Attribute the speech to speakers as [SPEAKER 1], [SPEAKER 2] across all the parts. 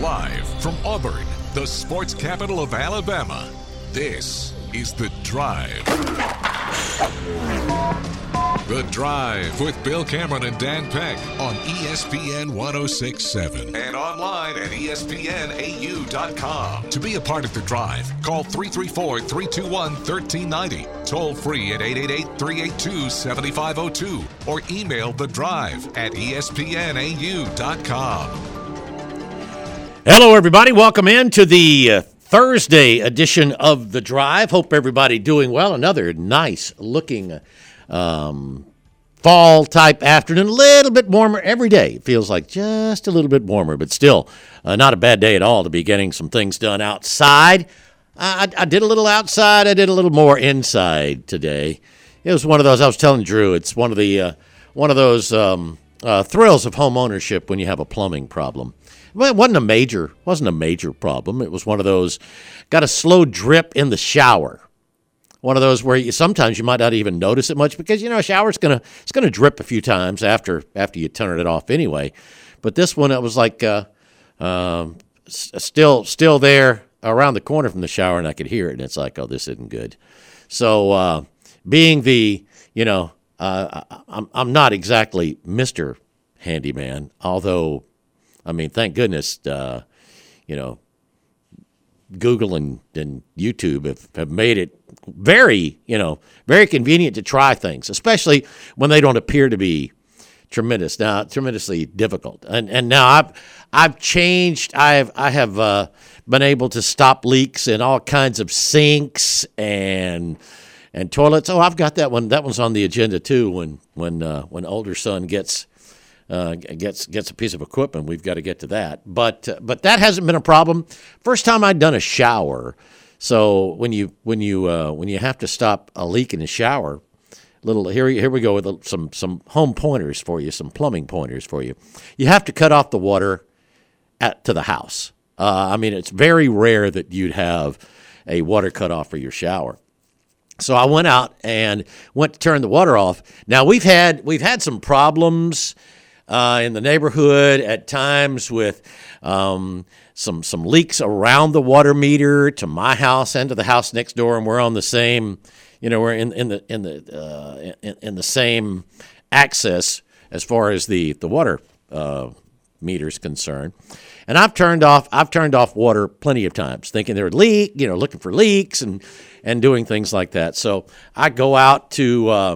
[SPEAKER 1] Live from Auburn, the sports capital of Alabama, this is The Drive. The Drive with Bill Cameron and Dan Peck on ESPN 106.7 and online at ESPNAU.com. To be a part of The Drive, call 334-321-1390, toll free at 888-382-7502, or email The Drive at ESPNAU.com.
[SPEAKER 2] Hello, everybody. Welcome in to the Thursday edition of The Drive. Hope everybody doing well. Another nice-looking fall-type afternoon. A little bit warmer every day. It feels like just a little bit warmer, but still not a bad day at all to be getting some things done outside. I did a little outside. I did a little more inside today. It was one of those, I was telling Drew, it's one of those thrills of home ownership when you have a plumbing problem. Well, it wasn't a major problem. It was one of those, got a slow drip in the shower. One of those where sometimes you might not even notice it much because, a shower's it's gonna drip a few times after you turn it off anyway. But this one, it was like still there around the corner from the shower, and I could hear it, and it's like, oh, this isn't good. So being the, I'm not exactly Mr. Handyman, although, thank goodness, Google and YouTube have made it very convenient to try things, especially when they don't appear to be tremendously difficult. And now I've changed. I have been able to stop leaks in all kinds of sinks and toilets. Oh, I've got that one. That one's on the agenda too. When older son gets a piece of equipment, we've got to get to that. But that hasn't been a problem. First time I'd done a shower. So when you have to stop a leak in the shower, here we go with some home pointers for you, some plumbing pointers for you. You have to cut off the water to the house. It's very rare that you'd have a water cut off for your shower. So I went out and went to turn the water off. Now we've had some problems in the neighborhood at times with some leaks around the water meter to my house and to the house next door, and we're on the same, we're in the same access as far as the water meter is concerned. And I've turned off water plenty of times, thinking there would leak, looking for leaks and doing things like that. So I go out to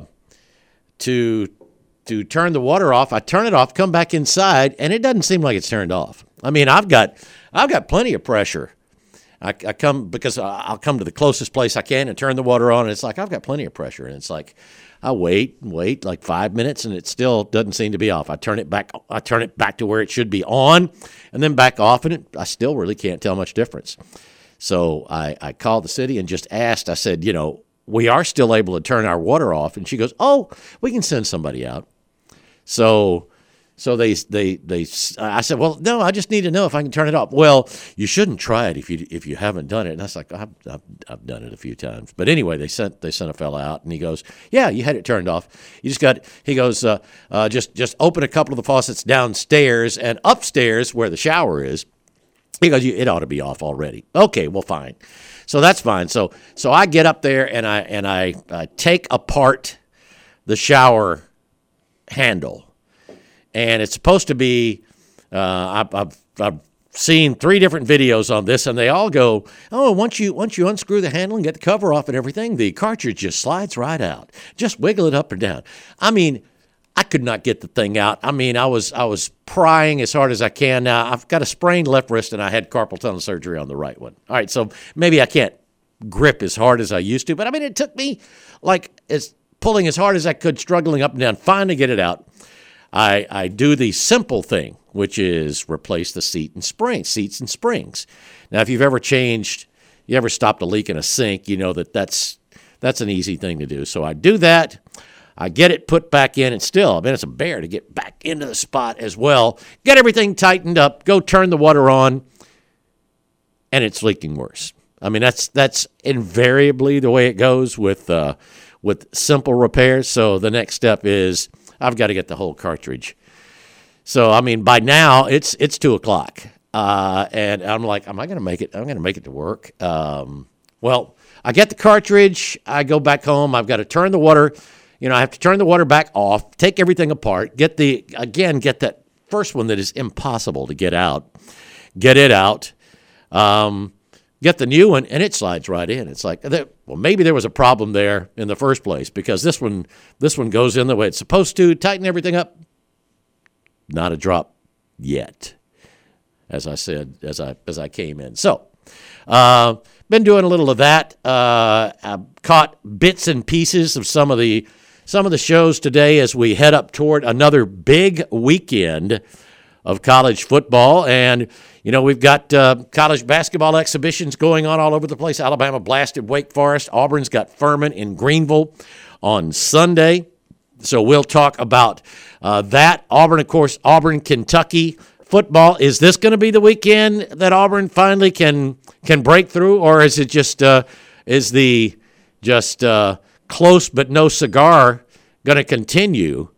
[SPEAKER 2] turn the water off. I turn it off, come back inside, and it doesn't seem like it's turned off. I've got plenty of pressure. I'll come to the closest place I can and turn the water on, and it's like I've got plenty of pressure, and it's like I wait like 5 minutes, and it still doesn't seem to be off. I turn it back to where it should be on, and then back off, and I still really can't tell much difference. So I called the city and just asked. I said, we are still able to turn our water off, and she goes, oh, we can send somebody out. So I said, well, no, I just need to know if I can turn it off. Well, you shouldn't try it if you haven't done it. And I was like, I've done it a few times. But anyway, they sent a fella out, and he goes, yeah, you had it turned off. He goes, just open a couple of the faucets downstairs and upstairs where the shower is. He goes, it ought to be off already. Okay, well, fine. So that's fine. So I get up there and I take apart the shower handle. And it's supposed to be, I've seen 3 different videos on this, and they all go, oh, once you unscrew the handle and get the cover off and everything, the cartridge just slides right out. Just wiggle it up and down. I could not get the thing out. I was prying as hard as I can. Now, I've got a sprained left wrist, and I had carpal tunnel surgery on the right one. All right, so maybe I can't grip as hard as I used to, but it took me pulling as hard as I could, struggling up and down, finally get it out. I do the simple thing, which is replace the seats and springs. Now, if you've ever stopped a leak in a sink, you know that's an easy thing to do. So I do that. I get it put back in, and still, it's a bear to get back into the spot as well. Get everything tightened up, go turn the water on, and it's leaking worse. That's invariably the way it goes with simple repairs. So the next step is I've got to get the whole cartridge. So, by now, it's 2 o'clock. And I'm like, am I going to make it? I'm going to make it to work. Well, I get the cartridge. I go back home. I've got to turn the water. I have to turn the water back off, take everything apart, get that first one that is impossible to get out, get it out, get the new one, and it slides right in. It's like, well, maybe there was a problem there in the first place because this one goes in the way it's supposed to. Tighten everything up. Not a drop yet, as I said, as I came in. So, been doing a little of that. I caught bits and pieces of some of the shows today as we head up toward another big weekend of college football. And, we've got college basketball exhibitions going on all over the place. Alabama blasted Wake Forest. Auburn's got Furman in Greenville on Sunday. So we'll talk about that. Auburn, of course, Kentucky football. Is this going to be the weekend that Auburn finally can break through, or is it just close but no cigar going to continue?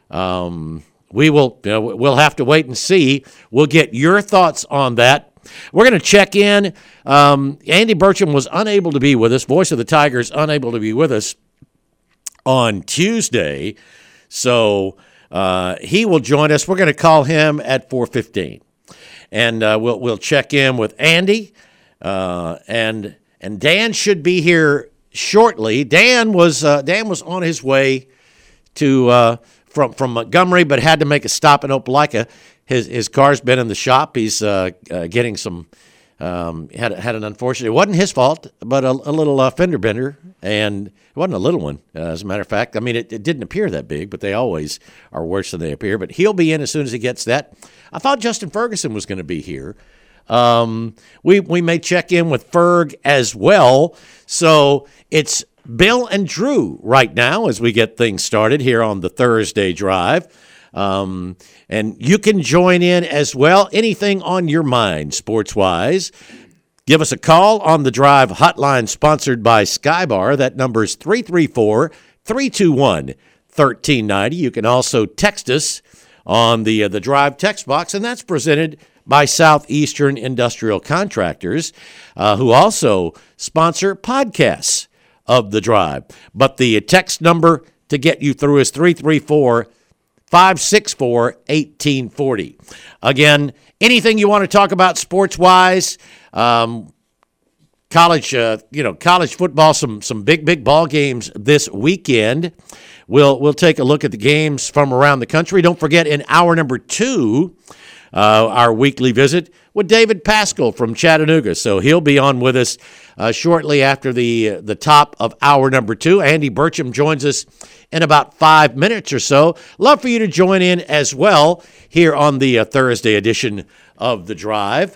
[SPEAKER 2] We'll have to wait and see. We'll get your thoughts on that. We're going to check in. Andy Burcham was unable to be with us. Voice of the Tigers unable to be with us on Tuesday, so he will join us. We're going to call him at 4:15, and we'll check in with Andy, and Dan should be here shortly. Dan was on his way to from Montgomery, but had to make a stop in Opelika. His car's been in the shop. He's getting some. Had an unfortunate. It wasn't his fault, but a little fender bender, and it wasn't a little one. As a matter of fact, I mean it didn't appear that big, but they always are worse than they appear. But he'll be in as soon as he gets that. I thought Justin Ferguson was going to be here. We may check in with Ferg as well. So it's Bill and Drew right now as we get things started here on the Thursday Drive. And you can join in as well. Anything on your mind, sports-wise, give us a call on the Drive hotline sponsored by Skybar. That number is 334-321-1390. You can also text us on the Drive text box, and that's presented by Southeastern Industrial Contractors, who also sponsor podcasts of the Drive. But the text number to get you through is 334-564-1840. Again, anything you want to talk about sports-wise, college football, some big ball games this weekend. We'll take a look at the games from around the country. Don't forget, in hour number 2, our weekly visit with David Pascal from Chattanooga. So he'll be on with us shortly after the top of hour number 2. Andy Burcham joins us in about 5 minutes or so. Love for you to join in as well here on the Thursday edition of The Drive.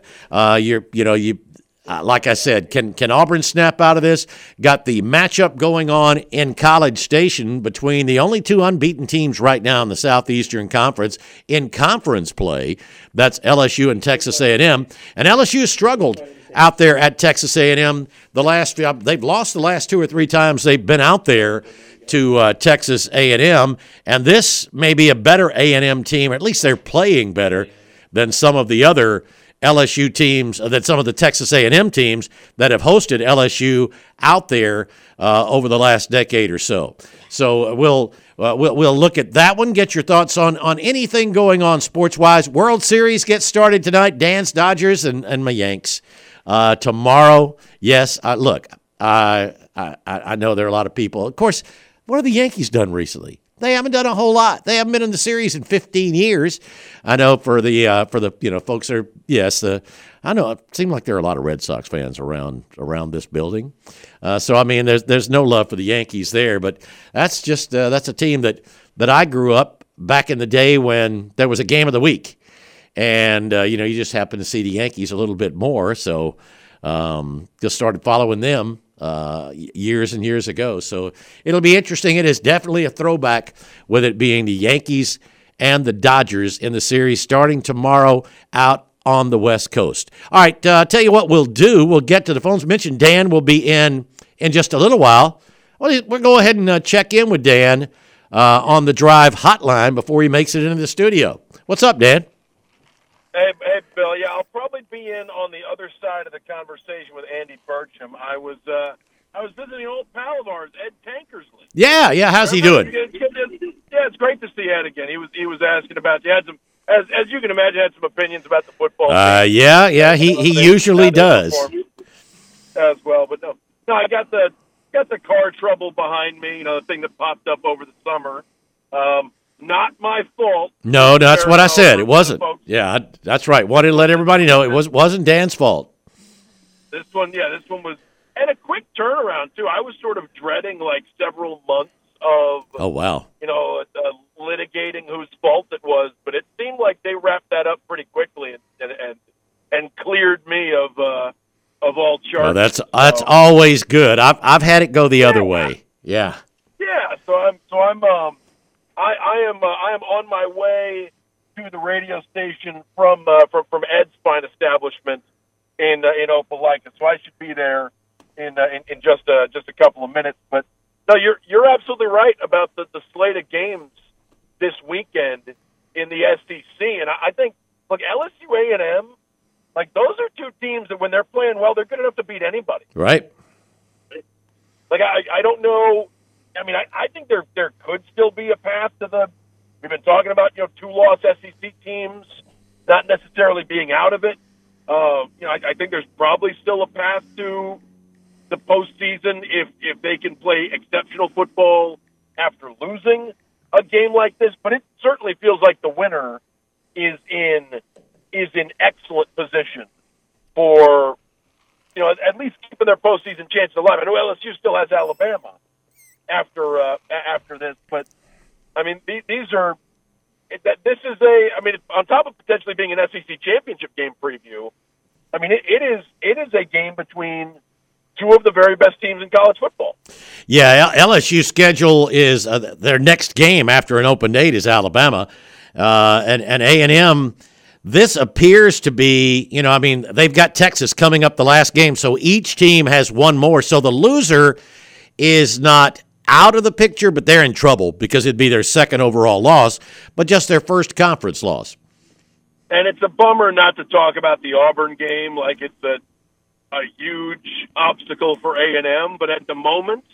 [SPEAKER 2] Like I said, can Auburn snap out of this? Got the matchup going on in College Station between the only 2 unbeaten teams right now in the Southeastern Conference in conference play. That's LSU and Texas A&M. And LSU struggled out there at Texas A&M. They've lost the last 2 or 3 times they've been out there to Texas A&M. And this may be a better A&M team, or at least they're playing better than some of the other LSU teams, that some of the Texas A&M teams that have hosted LSU out there over the last decade or so. So we'll look at that one. Get your thoughts on anything going on sports-wise. World Series gets started tonight. Dan's Dodgers and my Yanks tomorrow. Yes, look, I know there are a lot of people. Of course, what have the Yankees done recently? They haven't done a whole lot. They haven't been in the series in 15 years. I know for the folks are I know it seemed like there are a lot of Red Sox fans around this building. So I mean, there's no love for the Yankees there, but that's just that's a team that I grew up back in the day when there was a game of the week, and you just happen to see the Yankees a little bit more. So just started following them years and years ago. So it'll be interesting. It is definitely a throwback with it being the Yankees and the Dodgers in the series starting tomorrow out on the West Coast. All right, tell you what we'll do. We'll get to the phones. Mentioned Dan will be in just a little while. We'll go ahead and check in with Dan on the Drive hotline before he makes it into the studio. What's up, Dan?
[SPEAKER 3] Hey, Bill. Yeah, I'll probably conversation with Andy Burcham. I was visiting an old pal of ours, Ed Tankersley.
[SPEAKER 2] Yeah. How's he doing?
[SPEAKER 3] Yeah, it's great to see Ed again. He was asking about, you had some, as you can imagine, had some opinions about the football team.
[SPEAKER 2] Yeah. He usually does
[SPEAKER 3] as well. But no, I got the car trouble behind me. You know, the thing that popped up over the summer. Not my fault.
[SPEAKER 2] No, that's what I said. It wasn't. Yeah, that's right. Wanted to let everybody know it wasn't Dan's fault.
[SPEAKER 3] This one was, and a quick turnaround too. I was sort of dreading like several months of,
[SPEAKER 2] oh wow,
[SPEAKER 3] litigating whose fault it was, but it seemed like they wrapped that up pretty quickly and cleared me of all charges.
[SPEAKER 2] Well, that's always good. I've had it go the other way. Yeah.
[SPEAKER 3] Yeah. So I'm I am on my way to the radio station from Ed's Fine Establishment in Opelika. So I should be there in just a couple of minutes. But no, you're absolutely right about the slate of games this weekend in the SEC. And I think, look, LSU A&M, like those are two teams that when they're playing well, they're good enough to beat anybody.
[SPEAKER 2] Right.
[SPEAKER 3] Like I don't know. I mean, I think there could still be a path to the. We've been talking about 2-loss SEC teams not necessarily being out of it. I think there's probably still a path to the postseason if they can play exceptional football after losing a game like this. But it certainly feels like the winner is in excellent position for at least keeping their postseason chances alive. I know LSU still has Alabama after this, but I mean these are. This is on top of potentially being an SEC championship game preview. I mean it is a game between two of the very best teams in college football.
[SPEAKER 2] Yeah, LSU's schedule is their next game after an open date is Alabama, and A&M. This appears to be, they've got Texas coming up the last game, so each team has one more. So the loser is not out of the picture, but they're in trouble because it'd be their second overall loss, but just their first conference loss.
[SPEAKER 3] And it's a bummer not to talk about the Auburn game like it's a huge obstacle for A&M, but at the moment,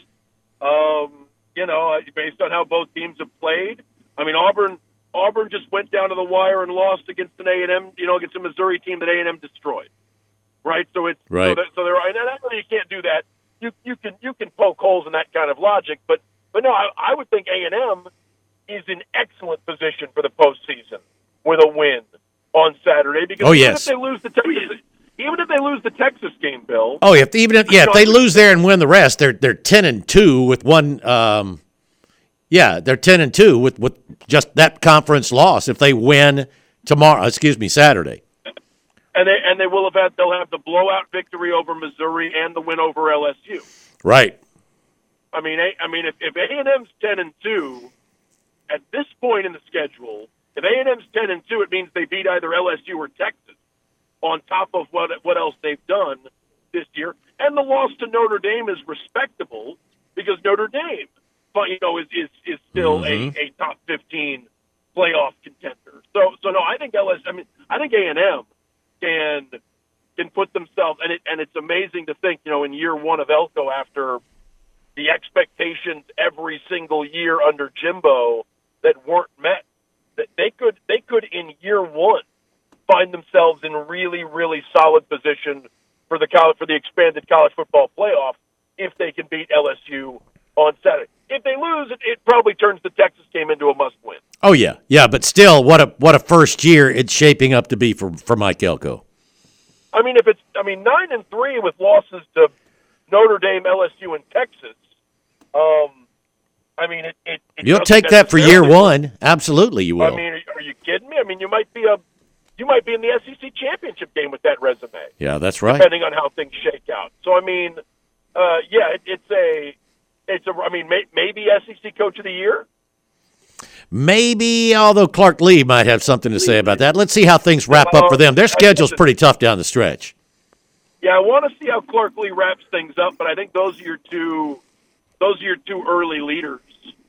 [SPEAKER 3] based on how both teams have played, I mean, Auburn just went down to the wire and lost against an A&M, against a Missouri team that A&M destroyed, right? So it's
[SPEAKER 2] right.
[SPEAKER 3] So they're right. And you can't do that. You can poke holes in that kind of logic, but no, I would think A&M is in excellent position for the postseason with a win on Saturday because even if they lose the Texas game, Bill.
[SPEAKER 2] Oh, if they lose there and win the rest, they're 10-2 with one. They're 10-2 with just that conference loss. If they win Saturday.
[SPEAKER 3] And they'll have the blowout victory over Missouri and the win over LSU.
[SPEAKER 2] Right.
[SPEAKER 3] I mean, if A&M's 10-2 at this point in the schedule, if A&M's 10-2, it means they beat either LSU or Texas on top of what else they've done this year. And the loss to Notre Dame is respectable because Notre Dame, is still a top 15 playoff contender. So no, I think A&M can put themselves, and it's amazing to think, in year one of Elko, after the expectations every single year under Jimbo that weren't met, that they could in year one find themselves in really, really solid position for the expanded college football playoff if they can beat LSU on Saturday. If they lose, it probably turns the Texas game into a must-win. Oh
[SPEAKER 2] yeah, but still, what a first year it's shaping up to be for Mike Elko.
[SPEAKER 3] I mean, 9-3 with losses to Notre Dame, LSU, and Texas.
[SPEAKER 2] You'll take that for year one. Absolutely, you will.
[SPEAKER 3] I mean, are you kidding me? I mean, you might be in the SEC championship game with that resume.
[SPEAKER 2] Yeah, that's right.
[SPEAKER 3] Depending on how things shake out. So I mean, maybe SEC Coach of the Year.
[SPEAKER 2] Maybe, although Clark Lee might have something to say about that. Let's see how things wrap up for them. Their schedule's pretty tough down the stretch.
[SPEAKER 3] Yeah, I want to see how Clark Lee wraps things up, but I think those are your two early leaders.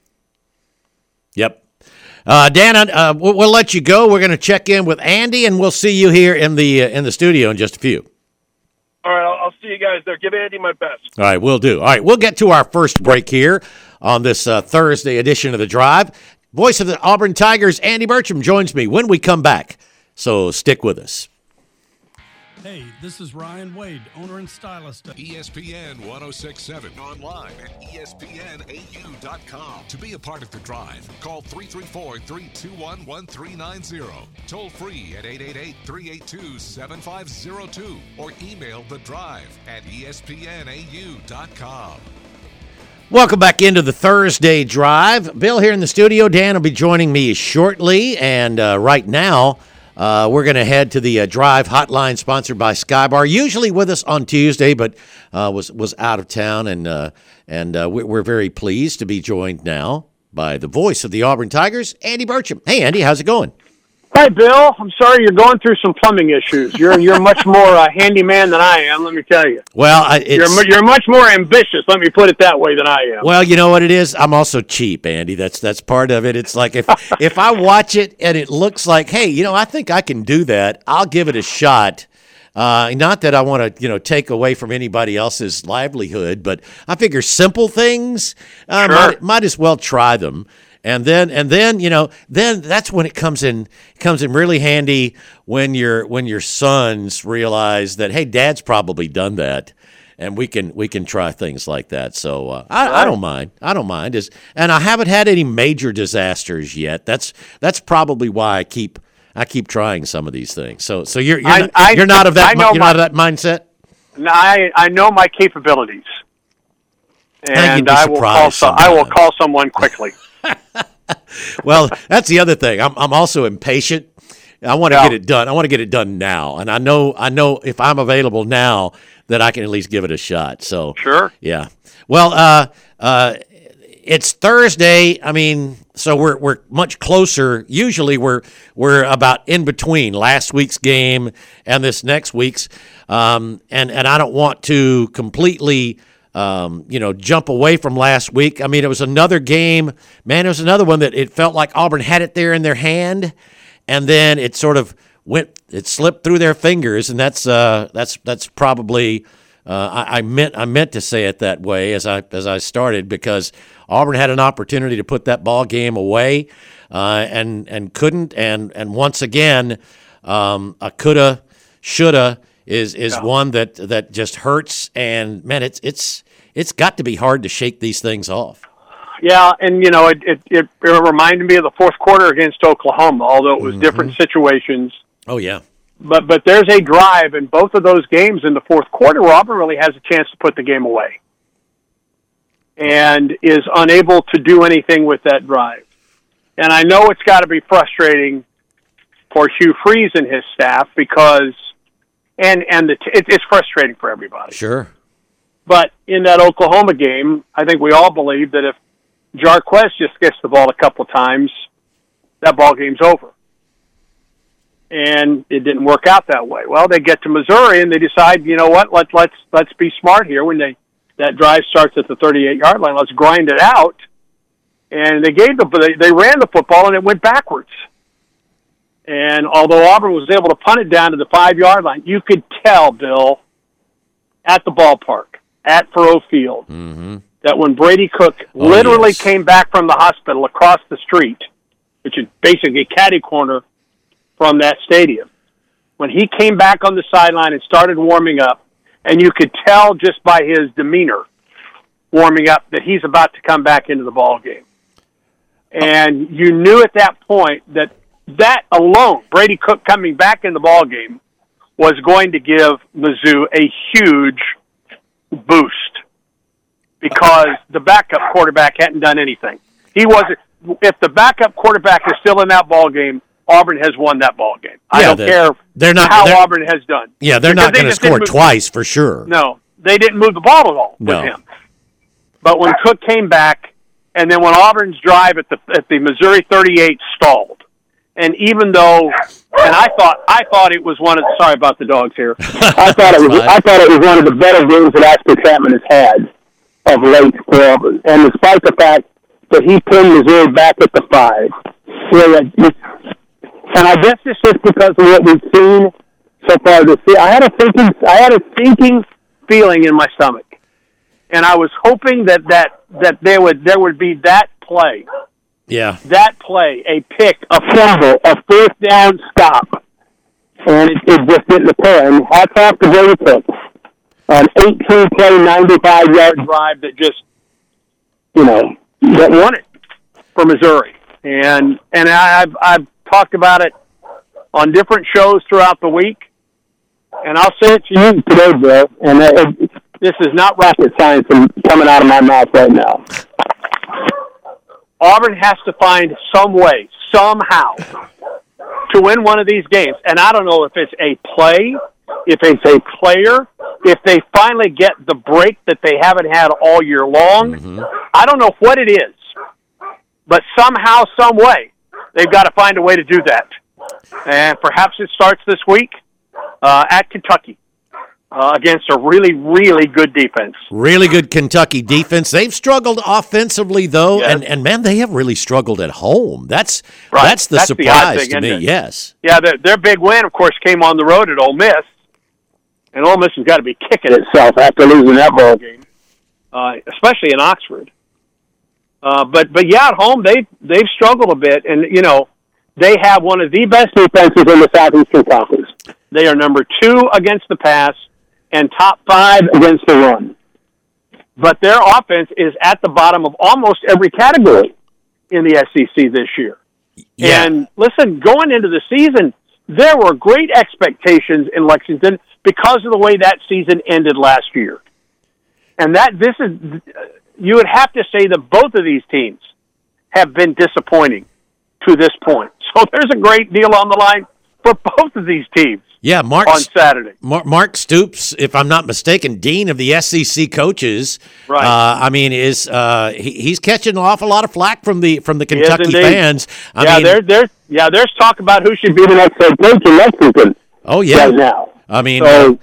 [SPEAKER 2] Yep. Dan, we'll let you go. We're going to check in with Andy, and we'll see you here in the studio in just a few.
[SPEAKER 3] All All right, I'll see you guys there. Give Andy my best.
[SPEAKER 2] All right, we'll do. All right, we'll get to our first break here on this Thursday edition of The Drive. Voice of the Auburn Tigers, Andy Burcham, joins me when we come back. So stick with us.
[SPEAKER 4] Hey, this is Ryan Wade, owner and stylist of
[SPEAKER 1] ESPN 1067 online at ESPNAU.com. To be a part of The Drive, call 334-321-1390. Toll free at 888-382-7502 or email The Drive at ESPNAU.com.
[SPEAKER 2] Welcome back into the Thursday Drive. Bill here in the studio. Dan will be joining me shortly, and right now we're going to head to the Drive Hotline sponsored by Skybar. Usually with us on Tuesday, but was out of town, and we're very pleased to be joined now by the voice of the Auburn Tigers, Andy Burcham. Hey, Andy, how's it going?
[SPEAKER 5] Hi, Bill. I'm sorry you're going through some plumbing issues. You're much more handyman than I am, let me tell you.
[SPEAKER 2] Well,
[SPEAKER 5] you're much more ambitious, let me put it that way, than I am.
[SPEAKER 2] Well, you know what it is? I'm also cheap, Andy. That's part of it. It's like if I watch it and it looks like, hey, I think I can do that, I'll give it a shot. Not that I want to, take away from anybody else's livelihood, but I figure simple things,
[SPEAKER 5] Sure.
[SPEAKER 2] might as well try them. And then then that's when it comes in really handy when your sons realize that, hey, Dad's probably done that, and we can try things like that. So I don't mind. And I haven't had any major disasters yet. That's probably why I keep trying some of these things. So you're not of that mindset.
[SPEAKER 5] No, I know my capabilities, and I will call someone quickly.
[SPEAKER 2] Well, that's the other thing. I'm also impatient. I want to get it done. I want to get it done now, and I know if I'm available now that I can at least give it a shot. So
[SPEAKER 5] Sure.
[SPEAKER 2] Yeah. Well, it's Thursday. I mean, so we're much closer. Usually we're about in between last week's game and this next week's. And I don't want to completely jump away from last week. I mean, it was another game. Man, it was another one that it felt like Auburn had it there in their hand, and then it sort of slipped through their fingers, and that's probably I meant to say it that way as I started, because Auburn had an opportunity to put that ball game away, and couldn't, and once again, a coulda, shoulda is one that just hurts, and man, it's got to be hard to shake these things off.
[SPEAKER 5] Yeah, and it reminded me of the fourth quarter against Oklahoma, although it was different situations.
[SPEAKER 2] Oh yeah.
[SPEAKER 5] But there's a drive in both of those games in the fourth quarter where Auburn really has a chance to put the game away, and is unable to do anything with that drive. And I know it's got to be frustrating for Hugh Freeze and his staff, because it's frustrating for everybody.
[SPEAKER 2] Sure.
[SPEAKER 5] But in that Oklahoma game, I think we all believe that if Jarquez just gets the ball a couple of times, that ball game's over. And it didn't work out that way. Well, they get to Missouri and they decide, you know what, let's be smart here. When that drive starts at the 38-yard line, let's grind it out. And they ran the football and it went backwards. And although Auburn was able to punt it down to the 5-yard line, you could tell, Bill, at the ballpark, at Faurot Field, that when Brady Cook literally came back from the hospital across the street, which is basically a catty corner from that stadium, when he came back on the sideline and started warming up, and you could tell just by his demeanor warming up that he's about to come back into the ball game. And you knew at that point that alone, Brady Cook coming back in the ball game, was going to give Mizzou a huge boost, because the backup quarterback hadn't done anything. If the backup quarterback is still in that ball game, Auburn has won that ball game. I don't care how Auburn has done.
[SPEAKER 2] Yeah, they're not going to score twice for sure.
[SPEAKER 5] No, they didn't move the ball at all with him. But when Cook came back, and then when Auburn's drive at the Missouri 38 stalled, and even though, and I thought it was one of sorry about the dogs here. I thought it was one of the better games that Asper Chapman has had of late for Auburn. And despite the fact that he pinned Missouri back at the 5, and I guess it's just because of what we've seen so far this year. I had a thinking feeling in my stomach, and I was hoping that there would be that play.
[SPEAKER 2] Yeah. That
[SPEAKER 5] play, a pick, a fumble, a fourth down stop, and it just didn't occur. And hats off to Brady Cook. An 18-play, 95-yard drive that just, that won it for Missouri. And I've talked about it on different shows throughout the week, and I'll say it to you today, Bill, and this is not rocket science coming out of my mouth right now. Auburn has to find some way, somehow, to win one of these games. And I don't know if it's a play, if it's a player, if they finally get the break that they haven't had all year long. Mm-hmm. I don't know what it is. But somehow, some way, they've got to find a way to do that. And perhaps it starts this week at Kentucky against a really, really good defense.
[SPEAKER 2] Really good Kentucky defense. They've struggled offensively, though,
[SPEAKER 5] yes.
[SPEAKER 2] and man, they have really struggled at home. That's the surprise to me, yes.
[SPEAKER 5] Yeah, their big win, of course, came on the road at Ole Miss. And Ole Miss has got to be kicking itself after losing that ball game, especially in Oxford. But yeah, at home they've struggled a bit, and they have one of the best defenses in the Southeastern Conference. They are number 2 against the pass and top 5 against the run. But their offense is at the bottom of almost every category in the SEC this year. Yeah. And listen, going into the season, there were great expectations in Lexington because of the way that season ended last year. And you would have to say that both of these teams have been disappointing to this point. So there's a great deal on the line for both of these teams.
[SPEAKER 2] Yeah,
[SPEAKER 5] on Saturday.
[SPEAKER 2] Mark Stoops, if I'm not mistaken, dean of the SEC coaches.
[SPEAKER 5] Right.
[SPEAKER 2] He's catching an awful lot of flack from the Kentucky fans.
[SPEAKER 5] There's talk about who should be the next head coach in Lexington.
[SPEAKER 2] Oh yeah.
[SPEAKER 5] Right now.
[SPEAKER 2] I mean,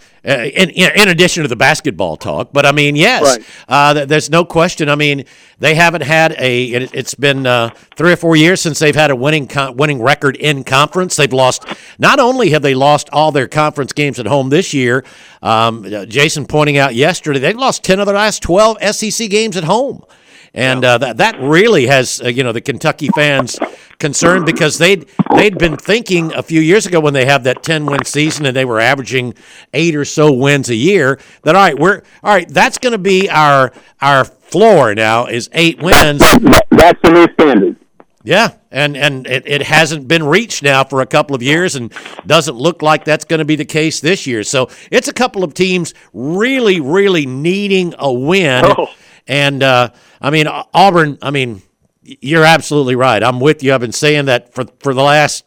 [SPEAKER 2] in addition to the basketball talk, but I mean, yes, right. There's no question. I mean, they haven't had it's been 3 or 4 years since they've had a winning record in conference. They've lost, not only have they lost all their conference games at home this year, Jason pointing out yesterday, they've lost 10 of their last 12 SEC games at home. And that really has the Kentucky fans concerned, because they'd been thinking a few years ago when they have that 10-win season and they were averaging 8 or so wins a year, that all right, that's going to be our floor now, is 8 wins.
[SPEAKER 5] That's the new standard.
[SPEAKER 2] Yeah, and it hasn't been reached now for a couple of years, and doesn't look like that's going to be the case this year. So it's a couple of teams really, really needing a win.
[SPEAKER 5] Oh.
[SPEAKER 2] And Auburn, you're absolutely right. I'm with you. I've been saying that for the last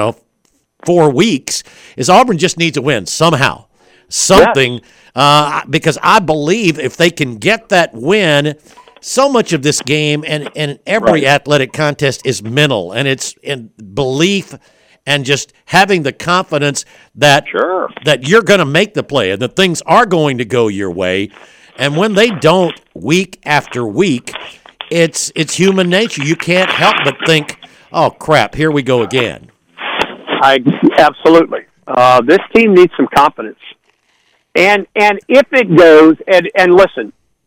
[SPEAKER 2] 4 weeks, is Auburn just needs a win somehow, something, because I believe if they can get that win, so much of this game and every athletic contest is mental, and it's in belief and just having the confidence that you're going to make the play and that things are going to go your way. And when they don't, week after week, it's human nature. You can't help but think, oh, crap, here we go again.
[SPEAKER 5] Absolutely. This team needs some confidence. And if it goes, and listen,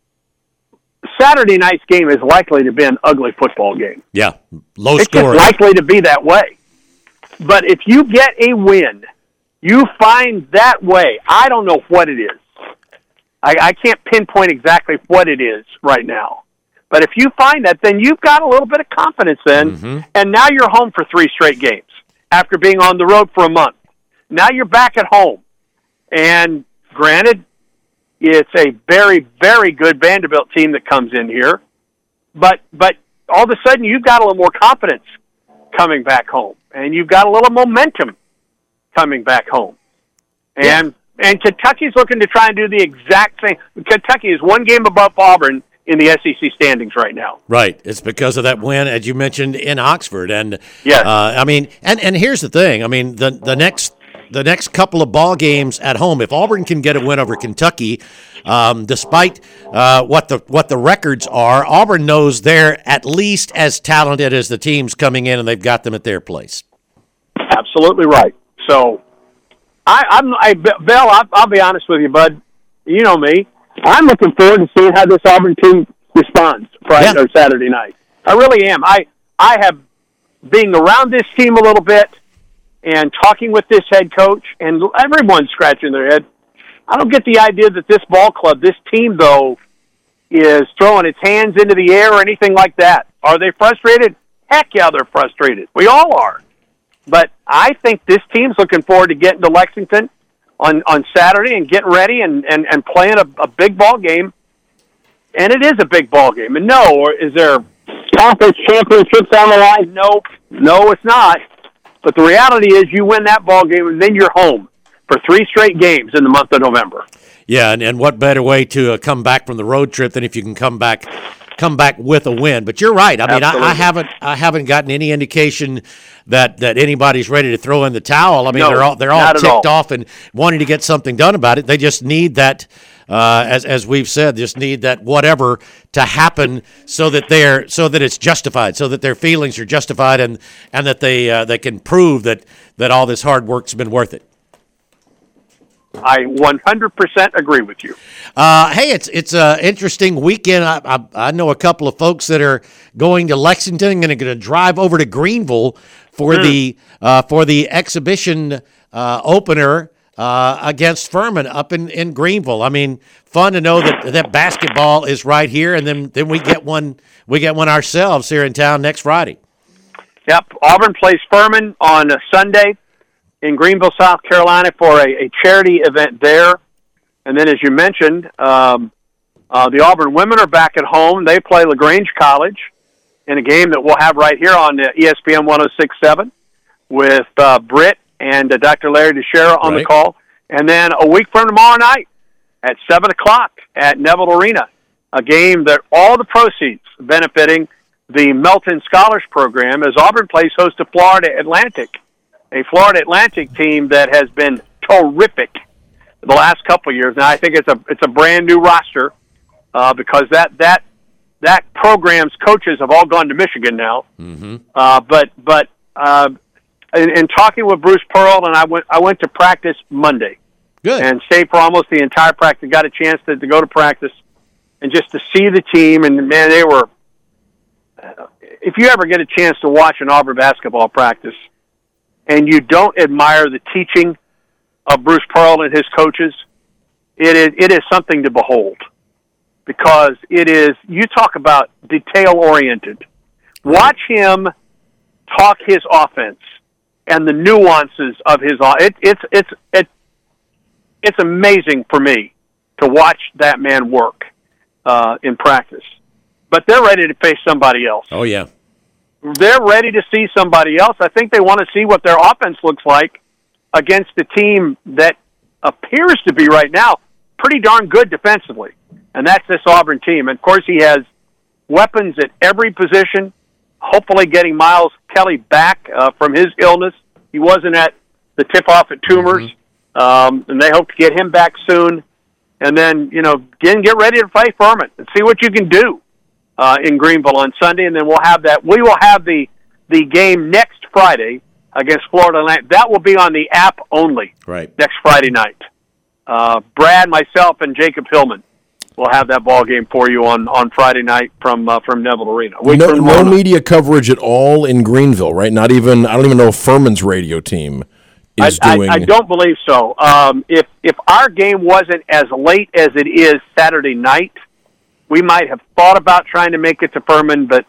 [SPEAKER 5] Saturday night's game is likely to be an ugly football game.
[SPEAKER 2] Yeah, low
[SPEAKER 5] It's
[SPEAKER 2] scoring.
[SPEAKER 5] likely to be that way. But if you get a win, you find that way. I don't know what it is. I can't pinpoint exactly what it is right now. But if you find that, then you've got a little bit of confidence then, and now you're home for 3 straight games after being on the road for a month. Now you're back at home. And granted, it's a very, very good Vanderbilt team that comes in here. But all of a sudden, you've got a little more confidence coming back home. And you've got a little momentum coming back home. And Kentucky's looking to try and do the exact same. Kentucky is 1 game above Auburn in the SEC standings right now.
[SPEAKER 2] Right. It's because of that win, as you mentioned, in Oxford. And
[SPEAKER 5] yes.
[SPEAKER 2] And here's the thing. I mean, the next couple of ball games at home, if Auburn can get a win over Kentucky, despite what the records are, Auburn knows they're at least as talented as the teams coming in, and they've got them at their place.
[SPEAKER 5] Absolutely right. So Bill, I'll be honest with you, bud. You know me. I'm looking forward to seeing how this Auburn team responds Friday or Saturday night. I really am. I have, being around this team a little bit and talking with this head coach, and everyone's scratching their head. I don't get the idea that this ball club, this team, though, is throwing its hands into the air or anything like that. Are they frustrated? Heck yeah, they're frustrated. We all are. But I think this team's looking forward to getting to Lexington on Saturday and getting ready and playing a big ball game. And it is a big ball game. And no, is there conference championships on the line? No, it's not. But the reality is you win that ball game and then you're home for 3 straight games in the month of November.
[SPEAKER 2] Yeah, and what better way to come back from the road trip than if you can come back with a win. But you're right. I mean, I haven't gotten any indication that anybody's ready to throw in the towel. I mean, they're all ticked off and wanting to get something done about it. They just need that, as we've said, just need that whatever to happen so that it's justified, so that their feelings are justified, and that they can prove that all this hard work's been worth it.
[SPEAKER 5] I 100% agree with you.
[SPEAKER 2] Hey, it's an interesting weekend. I know a couple of folks that are going to Lexington and are going to drive over to Greenville for the exhibition opener against Furman up in Greenville. I mean, fun to know that basketball is right here, and then we get one ourselves here in town next Friday.
[SPEAKER 5] Yep, Auburn plays Furman on Sunday in Greenville, South Carolina, for a charity event there. And then, as you mentioned, the Auburn women are back at home. They play LaGrange College in a game that we'll have right here on ESPN 106.7 with Britt and Dr. Larry Teixeira on the call. And then a week from tomorrow night at 7 o'clock at Neville Arena, a game that all the proceeds benefiting the Melton Scholars Program as Auburn plays host to Florida Atlantic, a Florida Atlantic team that has been terrific the last couple of years. Now, I think it's a brand new roster because that program's coaches have all gone to Michigan now. Mm-hmm. But in talking with Bruce Pearl, and I went to practice Monday.
[SPEAKER 2] Good.
[SPEAKER 5] And stayed for almost the entire practice. Got a chance to go to practice and just to see the team. And man, they were. If you ever get a chance to watch an Auburn basketball practice, and you don't admire the teaching of Bruce Pearl and his coaches, it is something to behold. Because it is, you talk about detail-oriented. Watch him talk his offense and the nuances of his it's amazing for me to watch that man work in practice. But they're ready to face somebody else.
[SPEAKER 2] Oh, yeah.
[SPEAKER 5] They're ready to see somebody else. I think they want to see what their offense looks like against a team that appears to be right now pretty darn good defensively, and that's this Auburn team. And, of course, he has weapons at every position, hopefully getting Miles Kelly back from his illness. He wasn't at the tip-off at Tumors, and they hope to get him back soon. And then, get ready to play Furman and see what you can do in Greenville on Sunday, and then we will have the game next Friday against Florida Atlantic. That will be on the app only next Friday night. Brad, myself, and Jacob Hillman will have that ball game for you on Friday night from Neville Arena.
[SPEAKER 6] No media coverage at all in Greenville, right? I don't even know if Furman's radio team is doing.
[SPEAKER 5] I don't believe so. If our game wasn't as late as it is Saturday night, we might have thought about trying to make it to Furman, but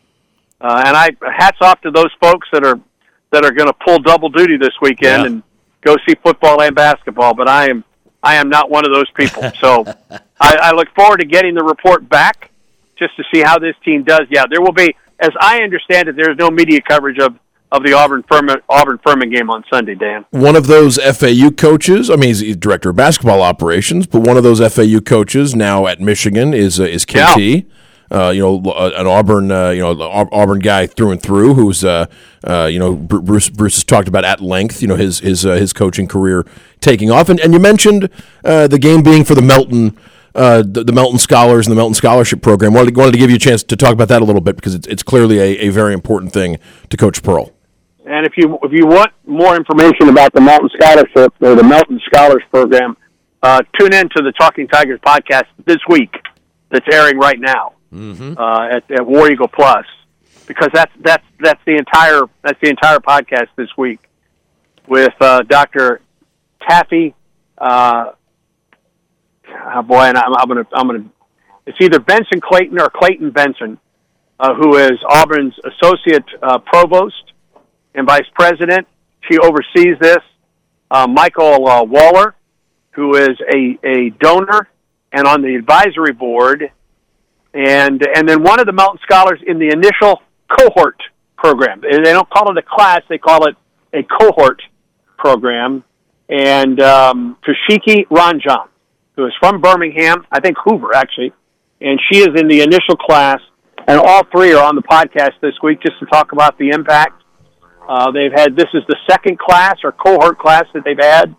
[SPEAKER 5] hats off to those folks that are going to pull double duty this weekend and go see football and basketball. But I am not one of those people. So I look forward to getting the report back just to see how this team does. Yeah, there will be, as I understand it, there's no media coverage of the Auburn Furman game on Sunday, Dan.
[SPEAKER 6] One of those FAU coaches, I mean, he's director of basketball operations, but one of those FAU coaches now at Michigan is KT. Yeah. An Auburn, Auburn guy through and through, who's, Bruce has talked about at length, his coaching career taking off. And you mentioned the game being for the Melton, the Melton Scholars and the Melton Scholarship Program. Wanted to give you a chance to talk about that a little bit because it's clearly a very important thing to Coach Pearl.
[SPEAKER 5] And if you want more information about the Melton Scholarship or the Melton Scholars Program, tune in to the Talking Tigers podcast this week that's airing right now at War Eagle Plus, because that's the entire podcast this week with Dr. Taffy. And I'm gonna. It's either Benson Clayton or Clayton Benson, who is Auburn's associate provost and vice president. She oversees this. Michael Waller, who is a donor and on the advisory board, and then one of the Melton Scholars in the initial cohort program. They don't call it a class; they call it a cohort program. And Toshiki Ranjan, who is from Birmingham, I think Hoover actually, and she is in the initial class. And all three are on the podcast this week just to talk about the impact. This is the second class or cohort class that they've had.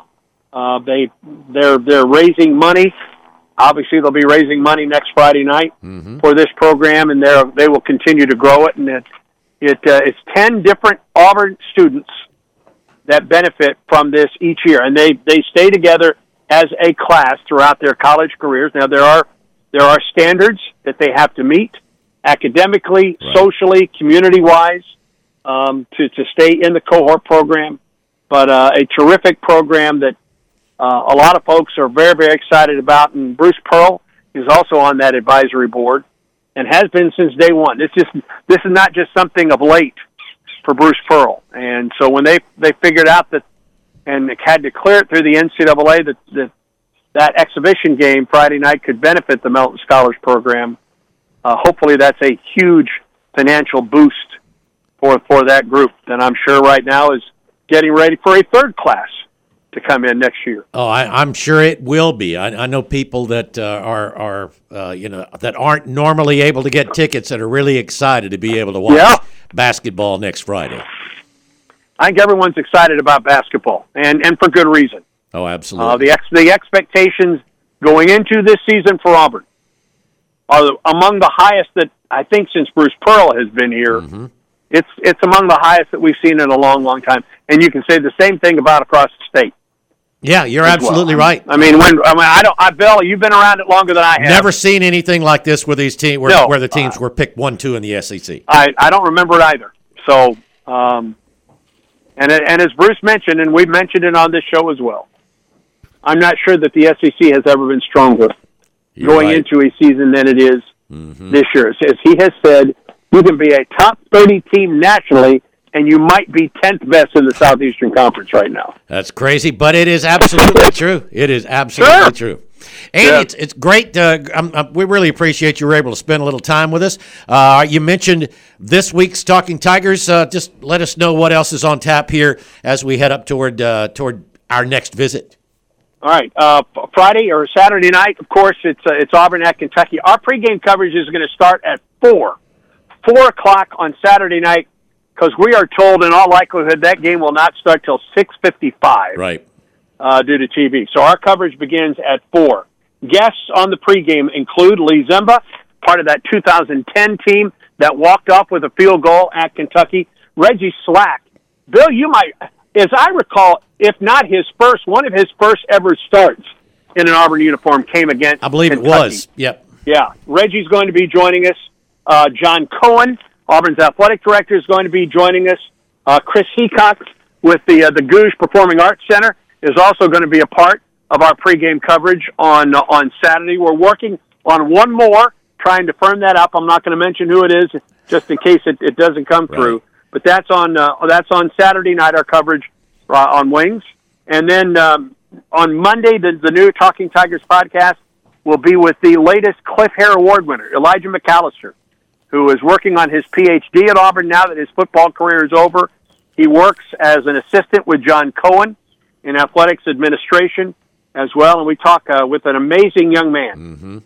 [SPEAKER 5] They're raising money. Obviously, they'll be raising money next Friday night for this program, and they will continue to grow it. And it's 10 different Auburn students that benefit from this each year, and they stay together as a class throughout their college careers. Now there are standards that they have to meet academically, socially, community-wise, to stay in the cohort program. But a terrific program that a lot of folks are very, very excited about. And Bruce Pearl is also on that advisory board and has been since day one. This is not just something of late for Bruce Pearl. And so when they figured out that and had to clear it through the NCAA that exhibition game Friday night could benefit the Melton Scholars Program, hopefully that's a huge financial boost for that group. And I'm sure right now is getting ready for a third class to come in next year.
[SPEAKER 2] Oh, I'm sure it will be. I know people that are that aren't normally able to get tickets that are really excited to be able to watch basketball next Friday.
[SPEAKER 5] I think everyone's excited about basketball, and for good reason.
[SPEAKER 2] Oh, absolutely.
[SPEAKER 5] The expectations going into this season for Auburn are among the highest that I think since Bruce Pearl has been here. It's among the highest that we've seen in a long, long time. And you can say the same thing about across the state.
[SPEAKER 2] Yeah, you're absolutely right.
[SPEAKER 5] Bill, you've been around it longer than I have.
[SPEAKER 2] Never seen anything like this where these teams where the teams were picked 1-2 in the SEC.
[SPEAKER 5] I don't remember it either. So, and as Bruce mentioned, and we've mentioned it on this show as well, I'm not sure that the SEC has ever been stronger going into a season than it is this year. As he has said, you can be a top 30 team nationally, and you might be 10th best in the Southeastern Conference right now.
[SPEAKER 2] That's crazy, but it is absolutely true. It is absolutely true. And it's great. We really appreciate you were able to spend a little time with us. You mentioned this week's Talking Tigers. Just let us know what else is on tap here as we head up toward our next visit.
[SPEAKER 5] All right. Friday or Saturday night, of course, it's Auburn at Kentucky. Our pregame coverage is going to start at 4 o'clock on Saturday night, because we are told in all likelihood that game will not start till 6:55.
[SPEAKER 2] Right.
[SPEAKER 5] Due to TV. So our coverage begins at 4. Guests on the pregame include Lee Zimba, part of that 2010 team that walked off with a field goal at Kentucky. Reggie Slack. Bill, you might, as I recall, if not one of his first ever starts in an Auburn uniform came against
[SPEAKER 2] I believe
[SPEAKER 5] Kentucky.
[SPEAKER 2] It was. Yep.
[SPEAKER 5] Yeah. Reggie's going to be joining us. John Cohen, Auburn's athletic director, is going to be joining us. Chris Heacock with the Gouge Performing Arts Center is also going to be a part of our pregame coverage on Saturday. We're working on one more, trying to firm that up. I'm not going to mention who it is, just in case it doesn't come through. But that's on Saturday night, our coverage on Wings. And then on Monday, the new Talking Tigers podcast will be with the latest Cliff Hare Award winner, Elijah McAllister, who is working on his Ph.D. at Auburn now that his football career is over. He works as an assistant with John Cohen in athletics administration as well, and we talk with an amazing young man.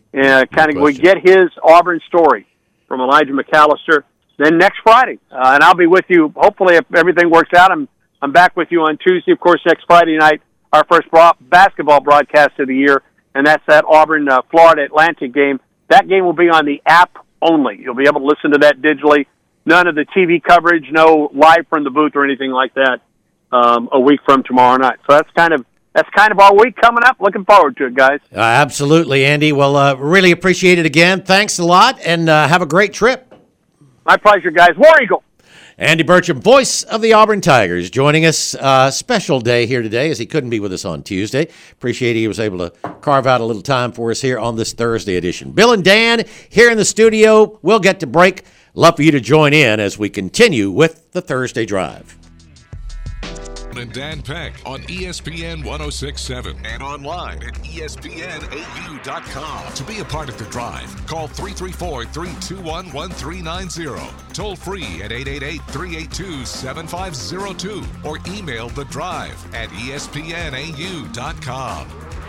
[SPEAKER 5] We get his Auburn story from Elijah McAllister. Then next Friday, and I'll be with you, hopefully if everything works out, I'm back with you on Tuesday. Of course, next Friday night, our first basketball broadcast of the year, and that's that Auburn Florida Atlantic game. That game will be on the app only. You'll be able to listen to that digitally none of the TV coverage, no live from the booth or anything like that a week from tomorrow night. So that's kind of our week coming up. Looking forward to it, guys.
[SPEAKER 2] Absolutely, Andy. Well, really appreciate it again. Thanks a lot, and have a great trip.
[SPEAKER 5] My pleasure, guys. War Eagle.
[SPEAKER 2] Andy Burcham, voice of the Auburn Tigers, joining us. Special day here today as he couldn't be with us on Tuesday. Appreciate he was able to carve out a little time for us here on this Thursday edition. Bill and Dan here in the studio. We'll get to break. Love for you to join in as we continue with the Thursday Drive.
[SPEAKER 1] And Dan Peck on ESPN 106.7 and online at ESPNAU.com. To be a part of the drive, call 334-321-1390. Toll free at 888-382-7502 or email the drive at ESPNAU.com.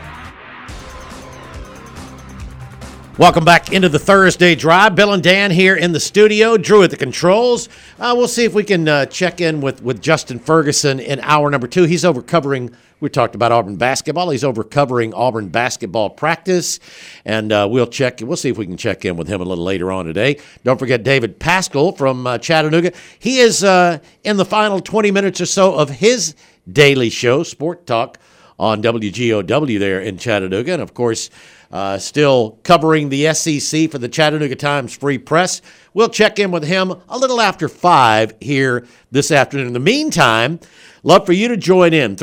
[SPEAKER 2] Welcome back into the Thursday Drive. Bill and Dan here in the studio. Drew at the controls. We'll see if we can check in with Justin Ferguson in hour number 2. He's over covering, we talked about Auburn basketball. He's over covering Auburn basketball practice. And we'll see if we can check in with him a little later on today. Don't forget David Pascal from Chattanooga. He is in the final 20 minutes or so of his daily show, Sport Talk, on WGOW there in Chattanooga. And, of course, still covering the SEC for the Chattanooga Times Free Press. We'll check in with him a little after 5 here this afternoon. In the meantime, love for you to join in.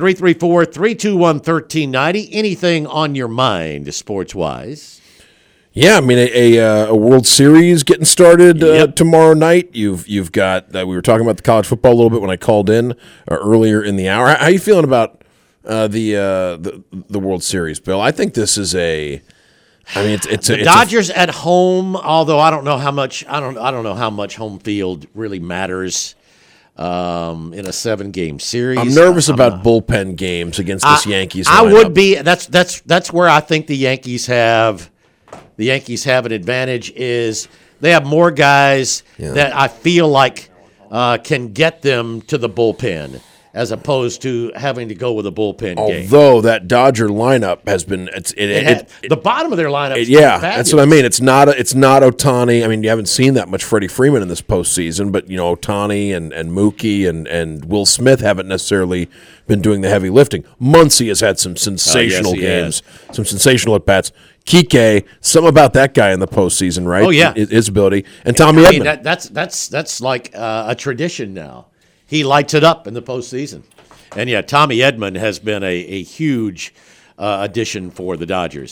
[SPEAKER 2] 334-321-1390. Anything on your mind sports-wise?
[SPEAKER 6] Yeah, I mean, a World Series getting started tomorrow night. You've got we were talking about the college football a little bit when I called in earlier in the hour. How are you feeling about the World Series, Bill? I think this is it's
[SPEAKER 2] the Dodgers at home. Although I don't know how much home field really matters in a 7-game series.
[SPEAKER 6] I'm nervous about bullpen games against this Yankees lineup.
[SPEAKER 2] I would be. That's where I think the Yankees have an advantage. Is they have more guys that I feel like can get them to the bullpen, as opposed to having to go with a bullpen game.
[SPEAKER 6] Although that Dodger lineup has been
[SPEAKER 2] the bottom of their lineup.
[SPEAKER 6] That's what I mean. It's not Ohtani. I mean, you haven't seen that much Freddie Freeman in this postseason, but Ohtani and Mookie and Will Smith haven't necessarily been doing the heavy lifting. Muncy has had some sensational games, some sensational at bats. Kike, something about that guy in the postseason, right?
[SPEAKER 2] Oh yeah,
[SPEAKER 6] his ability, and Tommy Edman.
[SPEAKER 2] Mean, that's like a tradition now. He lights it up in the postseason. And, Tommy Edman has been a huge addition for the Dodgers.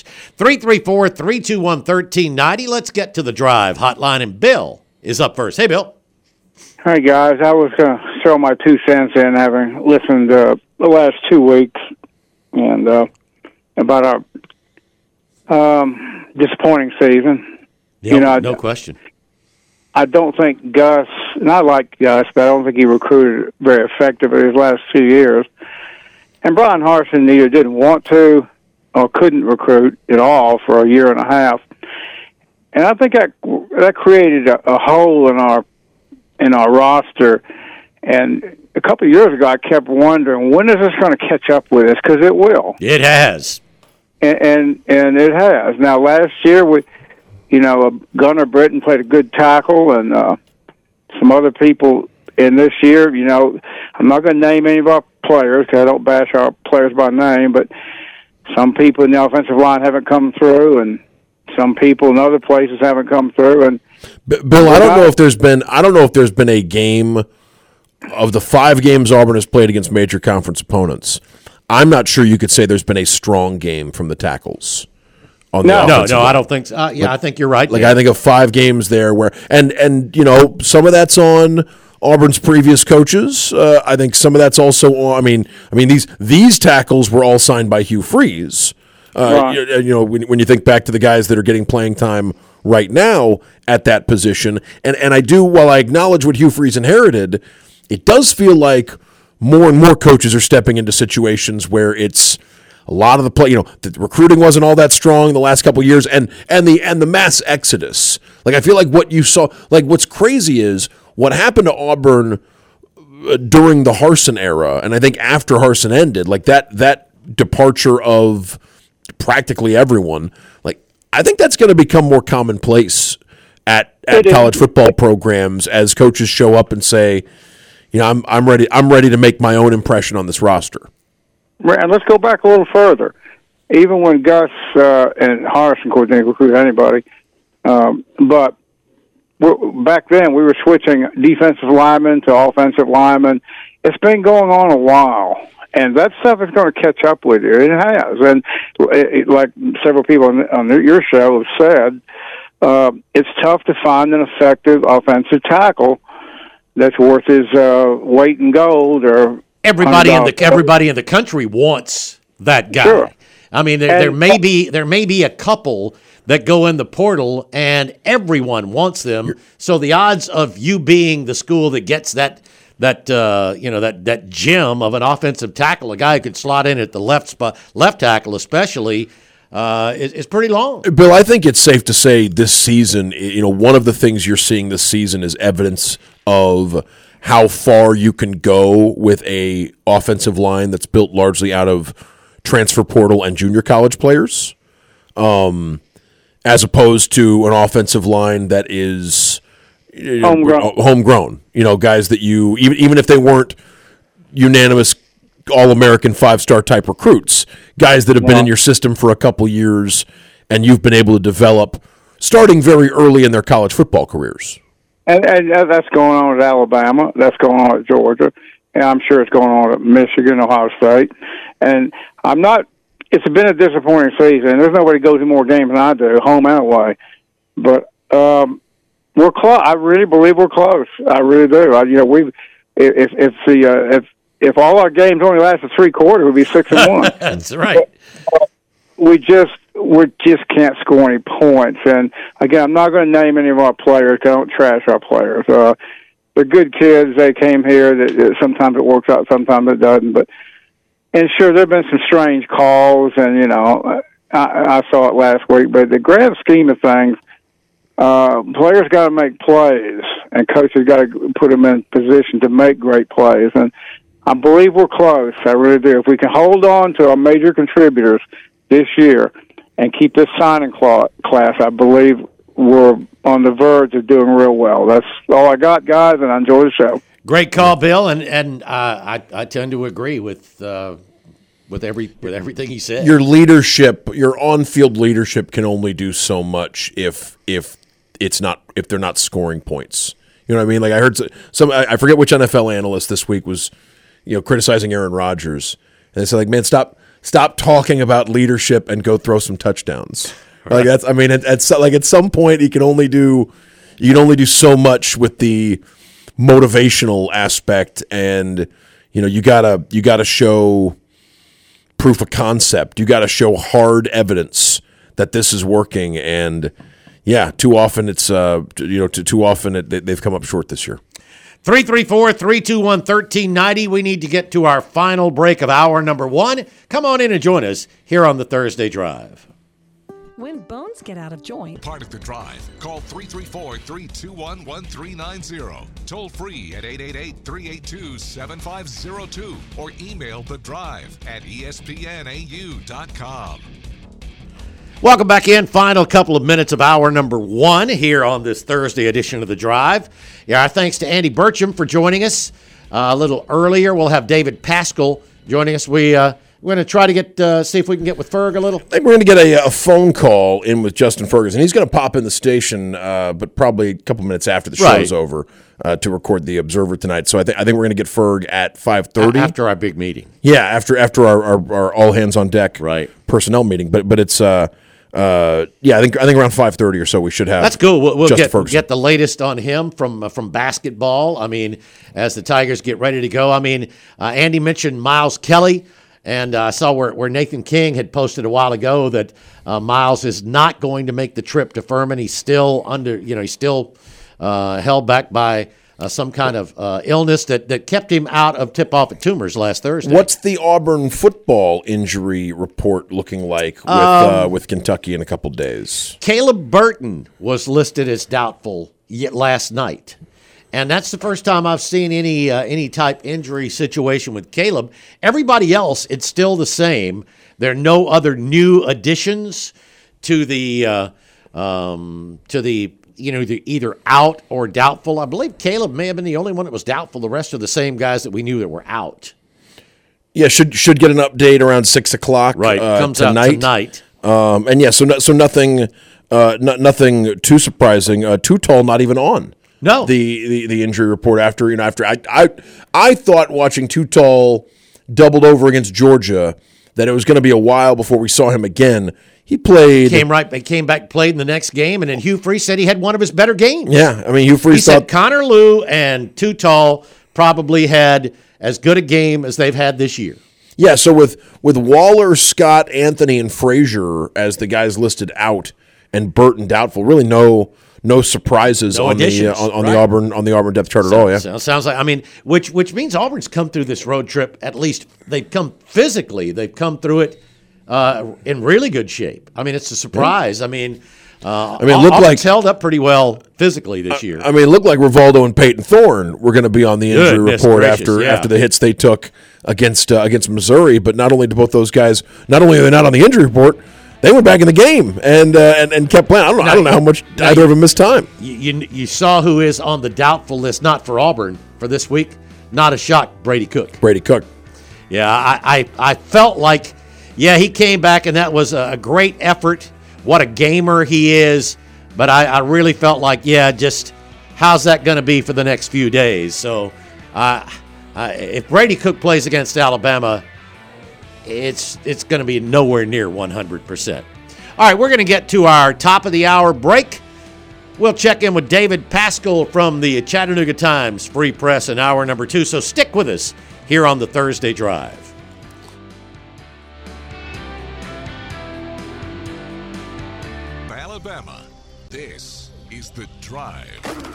[SPEAKER 2] 334-321-1390. Let's get to the drive hotline, and Bill is up first. Hey, Bill.
[SPEAKER 7] Hi, guys. I was going to throw my 2 cents in, having listened the last 2 weeks and about our disappointing season.
[SPEAKER 2] Yeah, no question.
[SPEAKER 7] I don't think Gus, and I like Gus, but I don't think he recruited very effectively his last 2 years. And Brian Harsin either didn't want to or couldn't recruit at all for a year and a half. And I think that created a hole in our roster. And a couple of years ago, I kept wondering, when is this going to catch up with us? Because it will.
[SPEAKER 2] It has.
[SPEAKER 7] And it has. Now, last year, Gunnar Britton played a good tackle, and some other people in this year. I'm not going to name any of our players because I don't bash our players by name, but some people in the offensive line haven't come through, and some people in other places haven't come through. And
[SPEAKER 6] Bill, I don't know if there's been a game of the 5 games Auburn has played against major conference opponents. I'm not sure you could say there's been a strong game from the tackles.
[SPEAKER 2] No, I don't think so. I think you're right.
[SPEAKER 6] I think of 5 games there where, and some of that's on Auburn's previous coaches. I think some of that's also on. I mean these tackles were all signed by Hugh Freeze. Right. When you think back to the guys that are getting playing time right now at that position, and I do, while I acknowledge what Hugh Freeze inherited, it does feel like more and more coaches are stepping into situations where it's a lot of the play, the recruiting wasn't all that strong the last couple of years, and the mass exodus. I feel like what you saw, what's crazy is what happened to Auburn during the Harsin era, and I think after Harsin ended, that departure of practically everyone. I think that's going to become more commonplace at college football programs as coaches show up and say, I'm ready to make my own impression on this roster.
[SPEAKER 7] And let's go back a little further. Even when Gus and Harrison, of course, didn't recruit anybody, but back then we were switching defensive linemen to offensive linemen. It's been going on a while, and that stuff is going to catch up with you. It has, and like several people on your show have said, it's tough to find an effective offensive tackle that's worth his weight in gold. Or
[SPEAKER 2] everybody in the country wants that guy.
[SPEAKER 7] Sure.
[SPEAKER 2] I mean, there may be a couple that go in the portal, and everyone wants them. So the odds of you being the school that gets that gem of an offensive tackle, a guy who could slot in at the left tackle especially, is pretty long.
[SPEAKER 6] Bill, I think it's safe to say this season, one of the things you're seeing this season is evidence of how far you can go with a offensive line that's built largely out of transfer portal and junior college players, as opposed to an offensive line that is homegrown. Guys that you even if they weren't unanimous All-American 5-star type recruits, guys that have been in your system for a couple years, and you've been able to develop starting very early in their college football careers.
[SPEAKER 7] And that's going on at Alabama. That's going on at Georgia. And I'm sure it's going on at Michigan, Ohio State. And it's been a disappointing season. There's nobody goes to more games than I do, home and away. But we're close. I really believe we're close. I really do. If all our games only lasted 3 quarters, we'd be 6-1.
[SPEAKER 2] That's right.
[SPEAKER 7] We just can't score any points. And again, I'm not going to name any of our players. I don't trash our players. They're good kids. They came here. That sometimes it works out, sometimes it doesn't. And sure, there have been some strange calls, and I saw it last week. But the grand scheme of things, players got to make plays, and coaches got to put them in position to make great plays. And I believe we're close. I really do. If we can hold on to our major contributors this year and keep this signing class, I believe we're on the verge of doing real well. That's all I got, guys, and I enjoy the show.
[SPEAKER 2] Great call, Bill, and I tend to agree with everything he said.
[SPEAKER 6] Your leadership, your on-field leadership, can only do so much if they're not scoring points. You know what I mean? Like I heard I forget which NFL analyst this week was, criticizing Aaron Rodgers, and they said, like, man, stop talking about leadership and go throw some touchdowns. Right. Like that's, I mean, at some point you can only do so much with the motivational aspect, and you gotta show proof of concept. You gotta show hard evidence that this is working, and too often it's they've come up short this year.
[SPEAKER 2] 334-321-1390. We need to get to our final break of hour number 1. Come on in and join us here on the Thursday Drive.
[SPEAKER 8] When bones get out of joint.
[SPEAKER 1] Part of the Drive. Call 334-321-1390. Toll free at 888-382-7502 or email The Drive at espnau.com.
[SPEAKER 2] Welcome back in. Final couple of minutes of hour number 1 here on this Thursday edition of The Drive. Our thanks to Andy Burcham for joining us a little earlier. We'll have David Pascal joining us. We're going to try to see if we can get with Ferg a little.
[SPEAKER 6] I think we're going to get a phone call in with Justin Ferguson. He's going to pop in the station, but probably a couple minutes after the show's over to record the Observer tonight. So I think we're going to get Ferg at 5:30
[SPEAKER 2] after our big meeting.
[SPEAKER 6] Yeah, after our all hands on deck personnel meeting. But it's I think around 5:30 or so we should have.
[SPEAKER 2] That's cool. We'll get the latest on him from basketball. I mean, as the Tigers get ready to go. I mean, Andy mentioned Miles Kelly. And I saw where Nathan King had posted a while ago that Miles is not going to make the trip to Furman. He's still held back by some kind of illness that kept him out of tip-off at Tumors last Thursday.
[SPEAKER 6] What's the Auburn football injury report looking like with Kentucky in a couple days?
[SPEAKER 2] Caleb Burton was listed as doubtful last night. And that's the first time I've seen any type injury situation with Caleb. Everybody else, it's still the same. There are no other new additions to the either out or doubtful. I believe Caleb may have been the only one that was doubtful. The rest are the same guys that we knew that were out.
[SPEAKER 6] Yeah, should get an update around 6:00.
[SPEAKER 2] Right, comes
[SPEAKER 6] tonight.
[SPEAKER 2] out tonight.
[SPEAKER 6] So nothing, nothing too surprising. Too tall, not even on.
[SPEAKER 2] No,
[SPEAKER 6] the injury report after I thought watching Too Tall doubled over against Georgia that it was going to be a while before we saw him again. He played.
[SPEAKER 2] Came back, played in the next game, and then Hugh Freeze said he had one of his better games.
[SPEAKER 6] Yeah, I mean Hugh Freeze
[SPEAKER 2] said Connor Lew and Too Tall probably had as good a game as they've had this year.
[SPEAKER 6] Yeah, so with Waller, Scott, Anthony, and Frazier as the guys listed out, and Burton doubtful, really no surprises on the Auburn depth chart at all. Yeah,
[SPEAKER 2] sounds like which means Auburn's come through this road trip. At least they've come physically. They've come through it in really good shape. I mean, it's a surprise. Yeah. Auburn's held up pretty well physically this year.
[SPEAKER 6] It looked like Rivaldo and Peyton Thorne were going to be on the injury report after the hits they took against Missouri. But not only do both those guys, not only are they not on the injury report, they went back in the game and kept playing. I don't know how much either of them missed time.
[SPEAKER 2] You saw who is on the doubtful list, not for Auburn for this week. Not a shock, Brady Cook. Yeah, I felt like, he came back, and that was a great effort. What a gamer he is. But I really felt like, just how's that going to be for the next few days? So if Brady Cook plays against Alabama, it's going to be nowhere near 100%. All right, we're going to get to our top of the hour break. We'll check in with David Pascal from the Chattanooga Times Free Press in hour number 2. So stick with us here on the Thursday Drive.
[SPEAKER 1] Alabama, this is The Drive.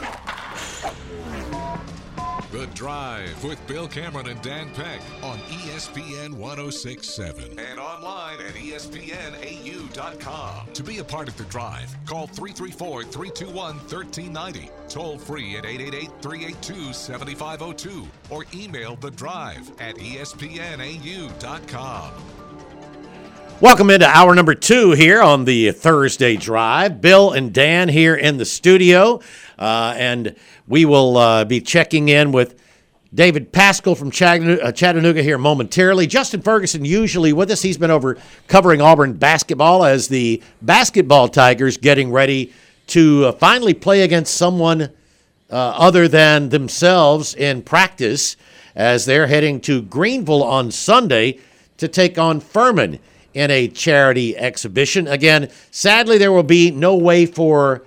[SPEAKER 1] The Drive with Bill Cameron and Dan Peck on ESPN 106.7 and online at ESPNAU.com. To be a part of The Drive, call 334-321-1390, toll free at 888-382-7502, or email The Drive at ESPNAU.com.
[SPEAKER 2] Welcome into hour number 2 here on the Thursday Drive. Bill and Dan here in the studio, and we will be checking in with David Pascal from Chattanooga here momentarily. Justin Ferguson usually with us. He's been over covering Auburn basketball as the basketball Tigers getting ready to finally play against someone other than themselves in practice as they're heading to Greenville on Sunday to take on Furman in a charity exhibition. Again, sadly, there will be no way for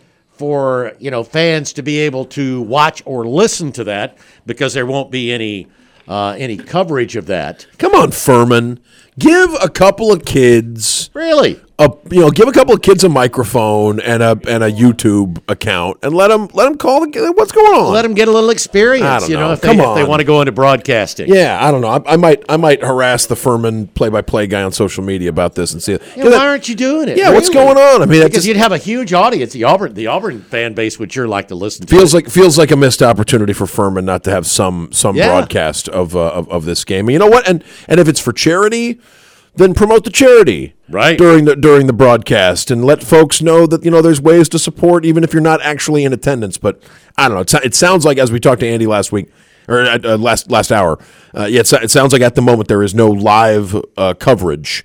[SPEAKER 2] fans to be able to watch or listen to that because there won't be any coverage of that.
[SPEAKER 6] Come on, Furman. Give a couple of kids give a couple of kids a microphone and a YouTube account and let them call what's going on.
[SPEAKER 2] Let them get a little experience.
[SPEAKER 6] I don't know.
[SPEAKER 2] If they want to go into broadcasting.
[SPEAKER 6] Yeah, I don't know. I might harass the Furman play-by-play guy on social media about this and see.
[SPEAKER 2] Why aren't you doing it?
[SPEAKER 6] Yeah, really? What's going on?
[SPEAKER 2] Because you'd have a huge audience. The Auburn fan base would sure like to listen to.
[SPEAKER 6] Feels like a missed opportunity for Furman not to have some broadcast of this game. And you know what? And if it's for charity, then promote the charity during the broadcast and let folks know that there's ways to support even if you're not actually in attendance. But I don't know. It sounds like, as we talked to Andy last week or last hour, it sounds like at the moment there is no live coverage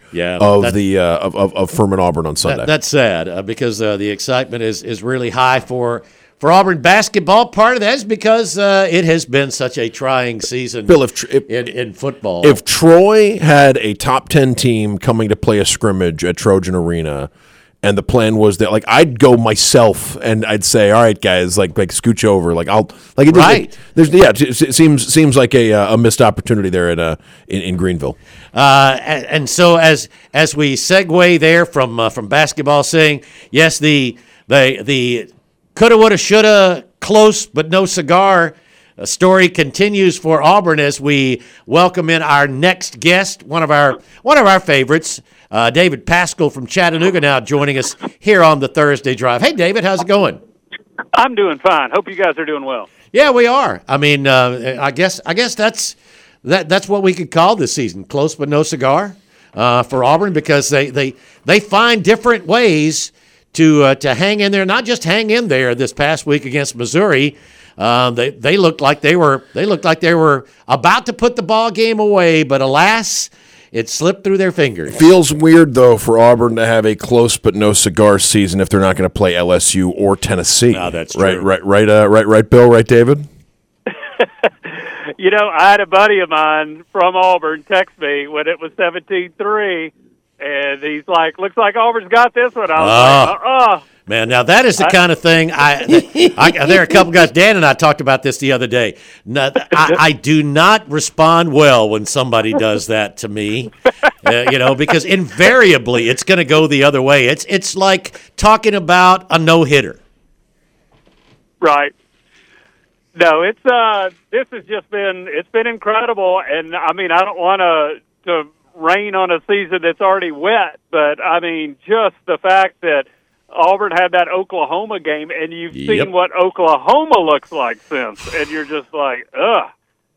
[SPEAKER 6] of Furman Auburn on Sunday.
[SPEAKER 2] That's sad because the excitement is really high for Auburn basketball. Part of that is because it has been such a trying season, Bill, in football.
[SPEAKER 6] If Troy had a top 10 team coming to play a scrimmage at Trojan Arena, and the plan was that I'd go myself and I'd say, all right, guys, scooch over, it seems like a missed opportunity there in Greenville.
[SPEAKER 2] And so as we segue there from basketball, saying yes, the coulda, woulda, shoulda, close but no cigar. A story continues for Auburn as we welcome in our next guest, one of our favorites, David Pascal from Chattanooga, now joining us here on the Thursday Drive. Hey, David, how's it going?
[SPEAKER 9] I'm doing fine. Hope you guys are doing well.
[SPEAKER 2] Yeah, we are. I mean, I guess that's what we could call this season, close but no cigar for Auburn, because they find different ways to hang in there, not just hang in there this past week against Missouri. They looked like they were about to put the ball game away, but alas, it slipped through their fingers.
[SPEAKER 6] Feels weird though for Auburn to have a close but no cigar season if they're not going to play LSU or Tennessee.
[SPEAKER 2] No, that's true.
[SPEAKER 6] Right, Bill, right, David?
[SPEAKER 9] I had a buddy of mine from Auburn text me when it was 17-3, and he's like, looks like Auburn's got this one. I was like,
[SPEAKER 2] Man, now that is the kind of thing there are a couple guys, Dan and I talked about this the other day. No, I do not respond well when somebody does that to me, because invariably it's going to go the other way. It's like talking about a no-hitter.
[SPEAKER 9] Right. No, this has just been incredible, and I mean I don't want to rain on a season that's already wet, but I mean just the fact that Auburn had that Oklahoma game, and you've seen what Oklahoma looks like since, and you're just like, ugh.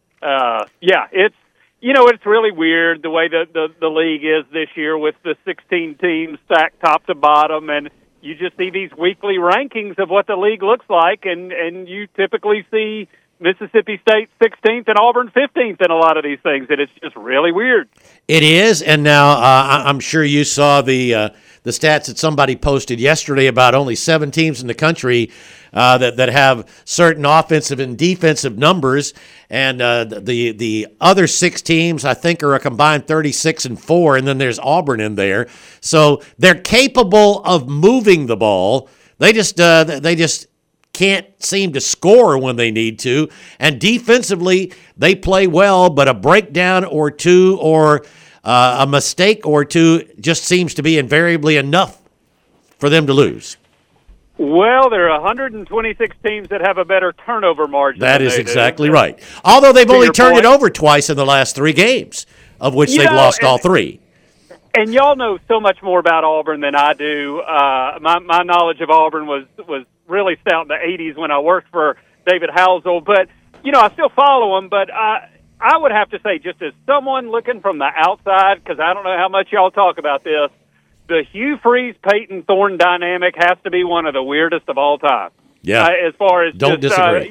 [SPEAKER 9] It's really weird the way that the league is this year with the 16 teams stacked top to bottom, and you just see these weekly rankings of what the league looks like, and you typically see Mississippi State 16th and Auburn 15th in a lot of these things, and it's just really weird.
[SPEAKER 2] It is, and now I'm sure you saw the stats that somebody posted yesterday about only 7 teams in the country that have certain offensive and defensive numbers, and the other 6 teams I think are a combined 36-4, and then there's Auburn in there. So they're capable of moving the ball. They just can't seem to score when they need to, and defensively they play well, but a breakdown or two or a mistake or two just seems to be invariably enough for them to lose.
[SPEAKER 9] Well, there are 126 teams that have a better turnover margin.
[SPEAKER 2] That is exactly right. Although they've only turned it over twice in the last 3 games, of which they've lost all 3.
[SPEAKER 9] And y'all know so much more about Auburn than I do. My knowledge of Auburn was really stout in the 80s when I worked for David Housel. But, I still follow him. But I would have to say, just as someone looking from the outside, because I don't know how much y'all talk about this, the Hugh Freeze-Peyton Thorne dynamic has to be one of the weirdest of all time.
[SPEAKER 2] Yeah.
[SPEAKER 9] As far as
[SPEAKER 2] don't disagree.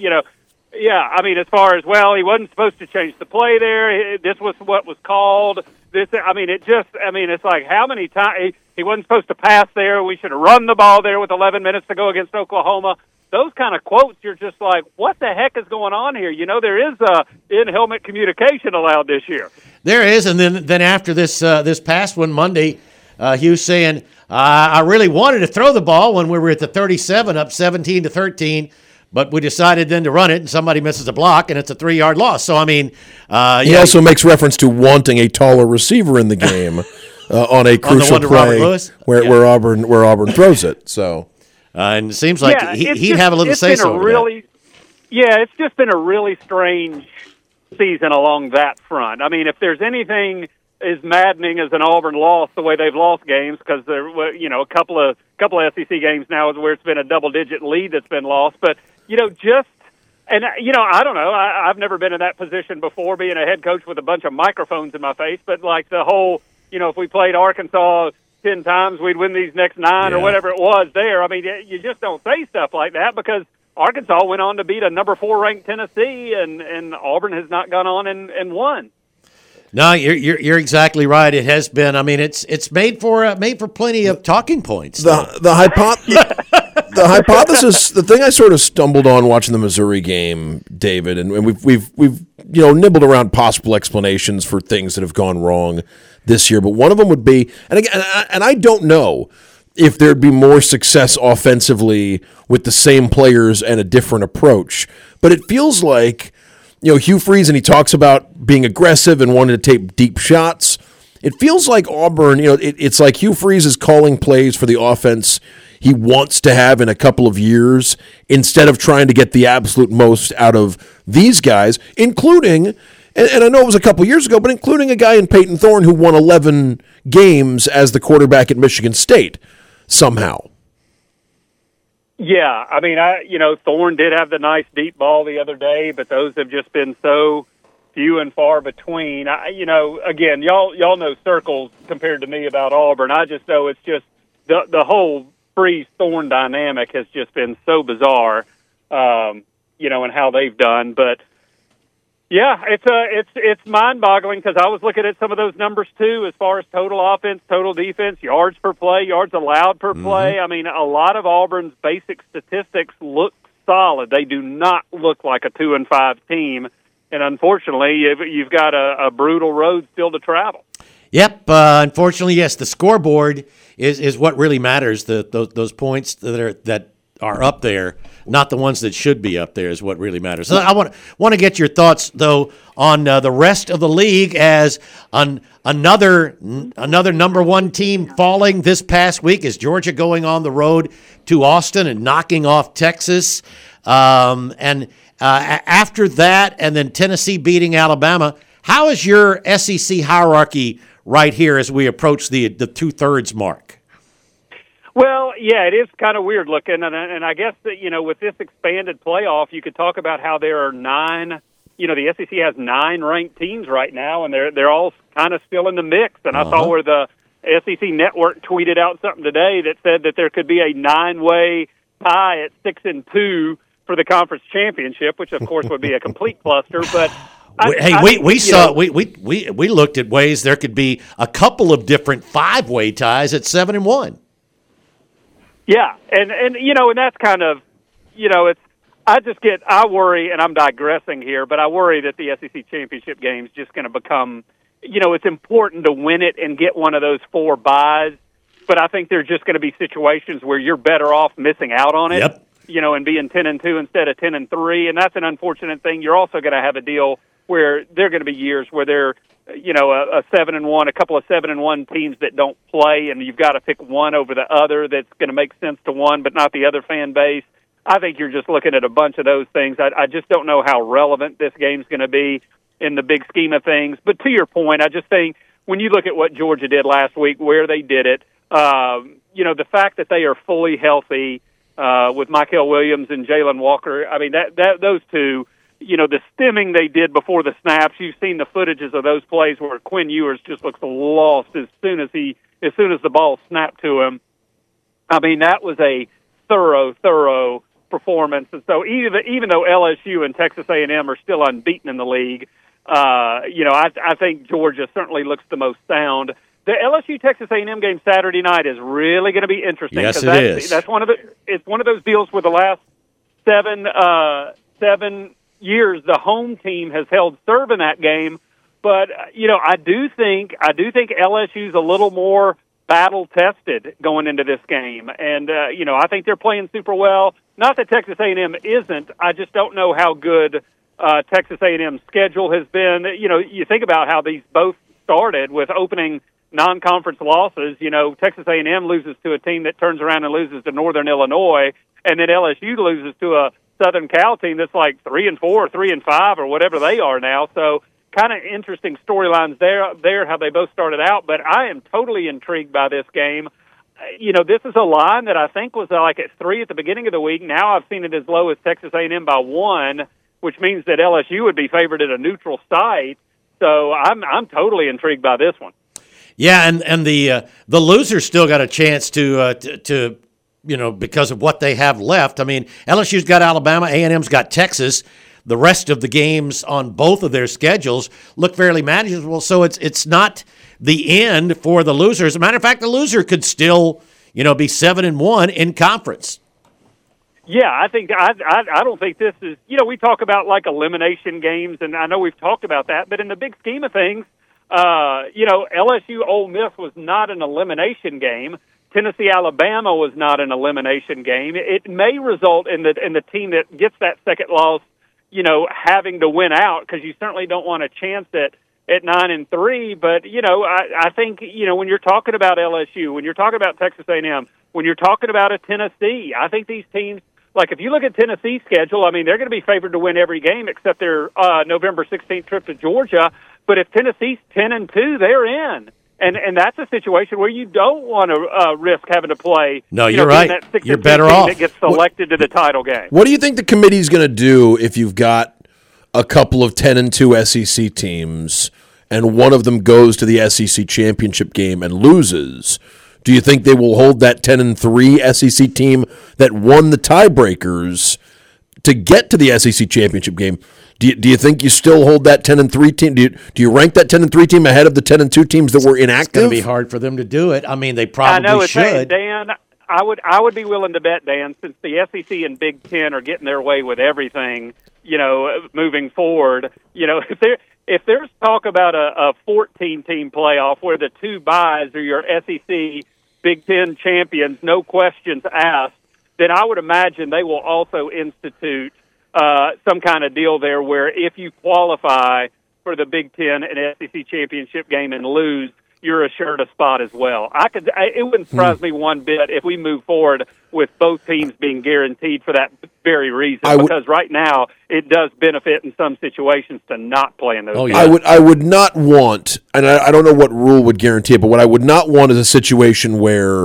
[SPEAKER 9] As far as, he wasn't supposed to change the play there. This was what was called. It's like how many times he wasn't supposed to pass there. We should have run the ball there with 11 minutes to go against Oklahoma. Those kind of quotes, you're just like, what the heck is going on here? There is in-helmet communication allowed this year.
[SPEAKER 2] There is, and then after this past one Monday, Hugh saying, I really wanted to throw the ball when we were at the 37, up 17-13, but we decided then to run it, and somebody misses a block, and it's a 3-yard loss. So, he
[SPEAKER 6] also makes reference to wanting a taller receiver in the game on a crucial play where Auburn throws it. So,
[SPEAKER 2] and it seems like he'd have a little say-so over that.
[SPEAKER 9] Yeah, it's just been a really strange season along that front. If there's anything as maddening as an Auburn loss, the way they've lost games, because there, a couple of SEC games now is where it's been a double-digit lead that's been lost. But I don't know. I've never been in that position before, being a head coach with a bunch of microphones in my face. But like the whole, if we played Arkansas 10 times, we'd win these next 9 or whatever it was there. You just don't say stuff like that because Arkansas went on to beat a number 4 ranked Tennessee, and Auburn has not gone on and won.
[SPEAKER 2] No, you're exactly right. It has been. It's made for plenty of talking points.
[SPEAKER 6] The hypothesis, the thing I sort of stumbled on watching the Missouri game, David, and we've nibbled around possible explanations for things that have gone wrong this year, but one of them would be, and again, and I don't know if there'd be more success offensively with the same players and a different approach, but it feels like. Hugh Freeze, and he talks about being aggressive and wanting to take deep shots. It feels like Auburn, it's like Hugh Freeze is calling plays for the offense he wants to have in a couple of years instead of trying to get the absolute most out of these guys, including, and I know it was a couple years ago, but including a guy in Peyton Thorne who won 11 games as the quarterback at Michigan State somehow.
[SPEAKER 9] Yeah, Thorne did have the nice deep ball the other day, but those have just been so few and far between. Again, y'all know circles compared to me about Auburn. I just know it's just the whole Freeze-Thorne dynamic has just been so bizarre, and how they've done. But yeah, it's mind-boggling because I was looking at some of those numbers too, as far as total offense, total defense, yards per play, yards allowed per play. I mean, a lot of Auburn's basic statistics look solid. They do not look like a 2-5 team, and unfortunately, you've got a brutal road still to travel.
[SPEAKER 2] Yep. Unfortunately, yes. The scoreboard is what really matters. Those points that are up there, not the ones that should be up there, is what really matters. So I want to get your thoughts though on the rest of the league as another number one team falling this past week. Is Georgia going on the road to Austin and knocking off Texas, and after that, and then Tennessee beating Alabama. How is your SEC hierarchy right here as we approach the 2/3 mark?
[SPEAKER 9] Well, yeah, it is kind of weird looking, and I guess that, with this expanded playoff, you could talk about how there are 9. The SEC has 9 ranked teams right now, and they're all kind of still in the mix. And I saw where the SEC Network tweeted out something today that said that there could be a 9-way tie at 6-2 for the conference championship, which of course would be a complete cluster, but. We
[SPEAKER 2] looked at ways there could be a couple of different 5-way ties at 7-1.
[SPEAKER 9] Yeah, and that's kind of, I worry, and I'm digressing here, but I worry that the SEC championship game is just going to become, it's important to win it and get one of those 4 byes, but I think there's just going to be situations where you're better off missing out on it.
[SPEAKER 2] Yep.
[SPEAKER 9] And being 10-2 instead of 10-3, and that's an unfortunate thing. You're also going to have a deal where there are going to be years where they're, a 7-1, a couple of 7-1 teams that don't play, and you've got to pick one over the other that's going to make sense to one, but not the other fan base. I think you're just looking at a bunch of those things. I just don't know how relevant this game's going to be in the big scheme of things. But to your point, I just think when you look at what Georgia did last week, where they did it, the fact that they are fully healthy with Michael Williams and Jalen Walker, I mean, that those two. The stemming they did before the snaps, you've seen the footages of those plays where Quinn Ewers just looks lost as soon as the ball snapped to him. I mean, that was a thorough performance. And so even though LSU and Texas A&M are still unbeaten in the league, I think Georgia certainly looks the most sound. The LSU-Texas A&M game Saturday night is really going to be interesting.
[SPEAKER 2] Yes, it is.
[SPEAKER 9] It's one of those deals where the last seven years the home team has held serve in that game, but I do think LSU's a little more battle tested going into this game, and I think they're playing super well. Not that Texas A&M isn't. I just don't know how good Texas A&M's schedule has been. You think about how these both started with opening non-conference losses. Texas A&M loses to a team that turns around and loses to Northern Illinois, and then LSU loses to a Southern Cal team that's like 3-4, 3-5, or whatever they are now. So kind of interesting storylines there, how they both started out. But I am totally intrigued by this game. This is a line that I think was like at 3 at the beginning of the week. Now I've seen it as low as Texas A&M by 1, which means that LSU would be favored at a neutral site. So I'm totally intrigued by this one.
[SPEAKER 2] Yeah, and the loser still got a chance to because of what they have left. I mean, LSU's got Alabama, A&M's got Texas. The rest of the games on both of their schedules look fairly manageable, so it's not the end for the loser. As a matter of fact, the loser could still, be 7-1 in conference.
[SPEAKER 9] Yeah, I don't think this is, we talk about like elimination games, and I know we've talked about that, but in the big scheme of things, LSU Ole Miss was not an elimination game. Tennessee, Alabama was not an elimination game. It may result in the team that gets that second loss, having to win out, because you certainly don't want to chance it at 9-3. But I think when you're talking about LSU, when you're talking about Texas A&M, when you're talking about a Tennessee, I think these teams, like if you look at Tennessee's schedule, I mean they're going to be favored to win every game except their November 16th trip to Georgia. But if Tennessee's 10-2, they're in. And that's a situation where you don't want to risk having to play.
[SPEAKER 2] No, you're right.
[SPEAKER 9] That
[SPEAKER 2] you're better off.
[SPEAKER 9] That gets selected to the title game.
[SPEAKER 6] What do you think the committee's going to do if you've got a couple of 10-2 SEC teams and one of them goes to the SEC championship game and loses? Do you think they will hold that 10-3 SEC team that won the tiebreakers to get to the SEC championship game? Do you think you still hold that 10-3 team? Do you rank that 10-3 team ahead of the 10-2 teams that were inactive?
[SPEAKER 2] It's going to be hard for them to do it. I mean, they probably should.
[SPEAKER 9] Dan, I would be willing to bet, Dan, since the SEC and Big Ten are getting their way with everything, moving forward. If there's talk about a 14-team playoff where the two byes are your SEC Big Ten champions, no questions asked, then I would imagine they will also institute some kind of deal there where if you qualify for the Big Ten and SEC championship game and lose, you're assured a spot as well. It wouldn't surprise me one bit if we move forward with both teams being guaranteed for that very reason. Because right now it does benefit in some situations to not play in those.
[SPEAKER 6] Oh, yeah. I would not want, and I don't know what rule would guarantee it, but what I would not want is a situation where